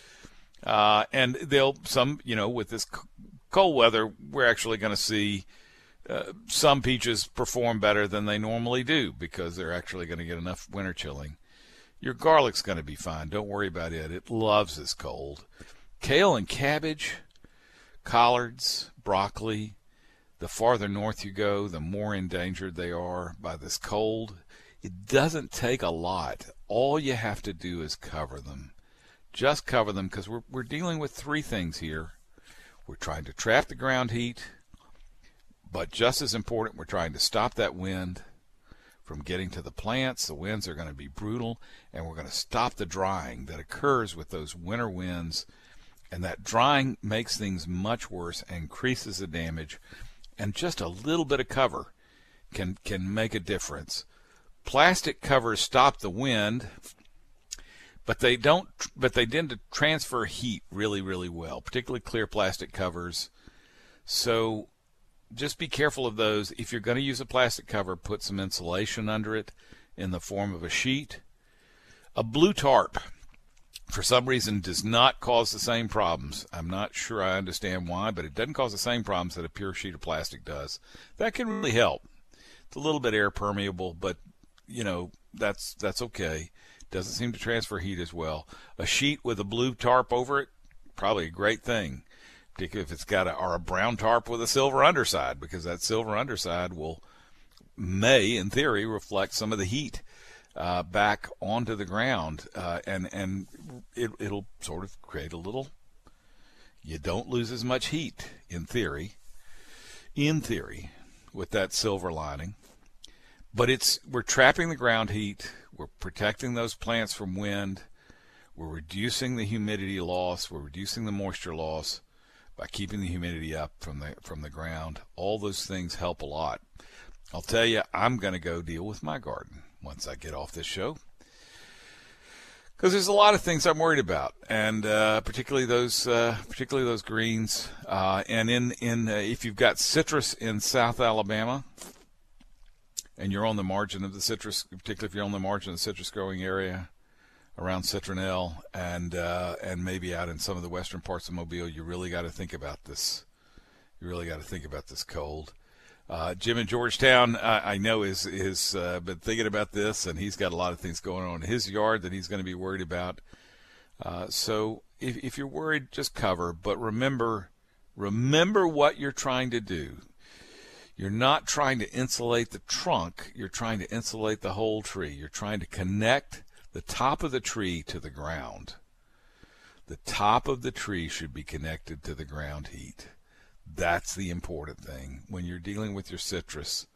And with this cold weather, we're actually going to see some peaches perform better than they normally do because they're actually going to get enough winter chilling. Your garlic's going to be fine. Don't worry about it. It loves this cold. Kale and cabbage, collards, broccoli, the farther north you go, the more endangered they are by this cold. It doesn't take a lot. All you have to do is cover them. Just cover them because we're dealing with three things here. We're trying to trap the ground heat, but just as important, we're trying to stop that wind from getting to the plants. The winds are going to be brutal, and we're going to stop the drying that occurs with those winter winds. And that drying makes things much worse and increases the damage. And just a little bit of cover can make a difference. Plastic covers stop the wind, but they don't. But they tend to transfer heat really, really well, particularly clear plastic covers. So just be careful of those. If you're going to use a plastic cover, put some insulation under it in the form of a sheet. A blue tarp, for some reason, does not cause the same problems. I'm not sure I understand why, but it doesn't cause the same problems that a pure sheet of plastic does. That can really help. It's a little bit air permeable, but that's okay. Doesn't seem to transfer heat as well. A sheet with a blue tarp over it, probably a great thing, particularly if it's got a brown tarp with a silver underside, because that silver underside may, in theory, reflect some of the heat back onto the ground, and it'll sort of create a little You don't lose as much heat, in theory, with that silver lining. But we're trapping the ground heat. We're protecting those plants from wind. We're reducing the humidity loss. We're reducing the moisture loss by keeping the humidity up from the ground. All those things help a lot. I'll tell you, I'm going to go deal with my garden once I get off this show, because there's a lot of things I'm worried about, and particularly those greens. And if you've got citrus in South Alabama, and you're on the margin of the citrus, particularly if you're on the margin of the citrus growing area around Citronelle, and maybe out in some of the western parts of Mobile, you really got to think about this. You really got to think about this cold. Jim in Georgetown, I know is been thinking about this, and he's got a lot of things going on in his yard that he's going to be worried about. So if you're worried, just cover. But remember what you're trying to do. You're not trying to insulate the trunk. You're trying to insulate the whole tree. You're trying to connect the top of the tree to the ground. The top of the tree should be connected to the ground heat. That's the important thing when you're dealing with your citrus.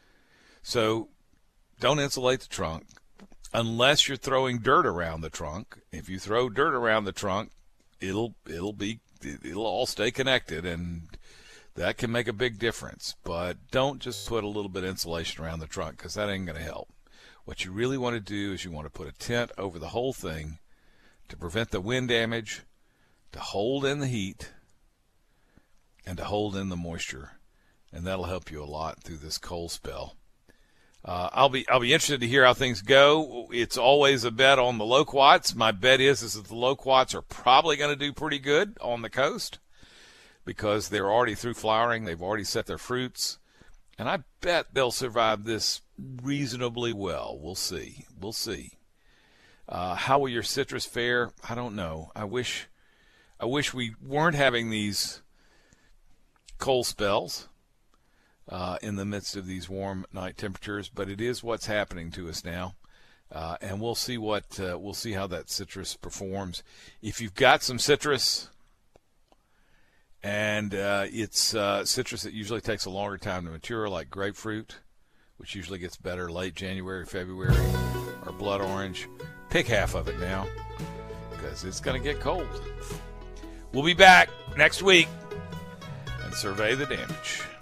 So don't insulate the trunk unless you're throwing dirt around the trunk. If you throw dirt around the trunk, it'll all stay connected, and that can make a big difference. But don't just put a little bit of insulation around the trunk, because that ain't going to help. What you really want to do is you want to put a tent over the whole thing to prevent the wind damage, to hold in the heat, and to hold in the moisture, and that'll help you a lot through this cold spell. I'll be interested to hear how things go. It's always a bet on the loquats. My bet is that the loquats are probably going to do pretty good on the coast because they're already through flowering. They've already set their fruits, and I bet they'll survive this reasonably well. We'll see. How will your citrus fare? I don't know. I wish we weren't having these cold spells in the midst of these warm night temperatures, but it is what's happening to us now, and we'll see how that citrus performs. If you've got some citrus, and it's citrus that usually takes a longer time to mature, like grapefruit, which usually gets better late January, February, or blood orange, pick half of it now, because it's going to get cold. We'll be back next week and survey the damage.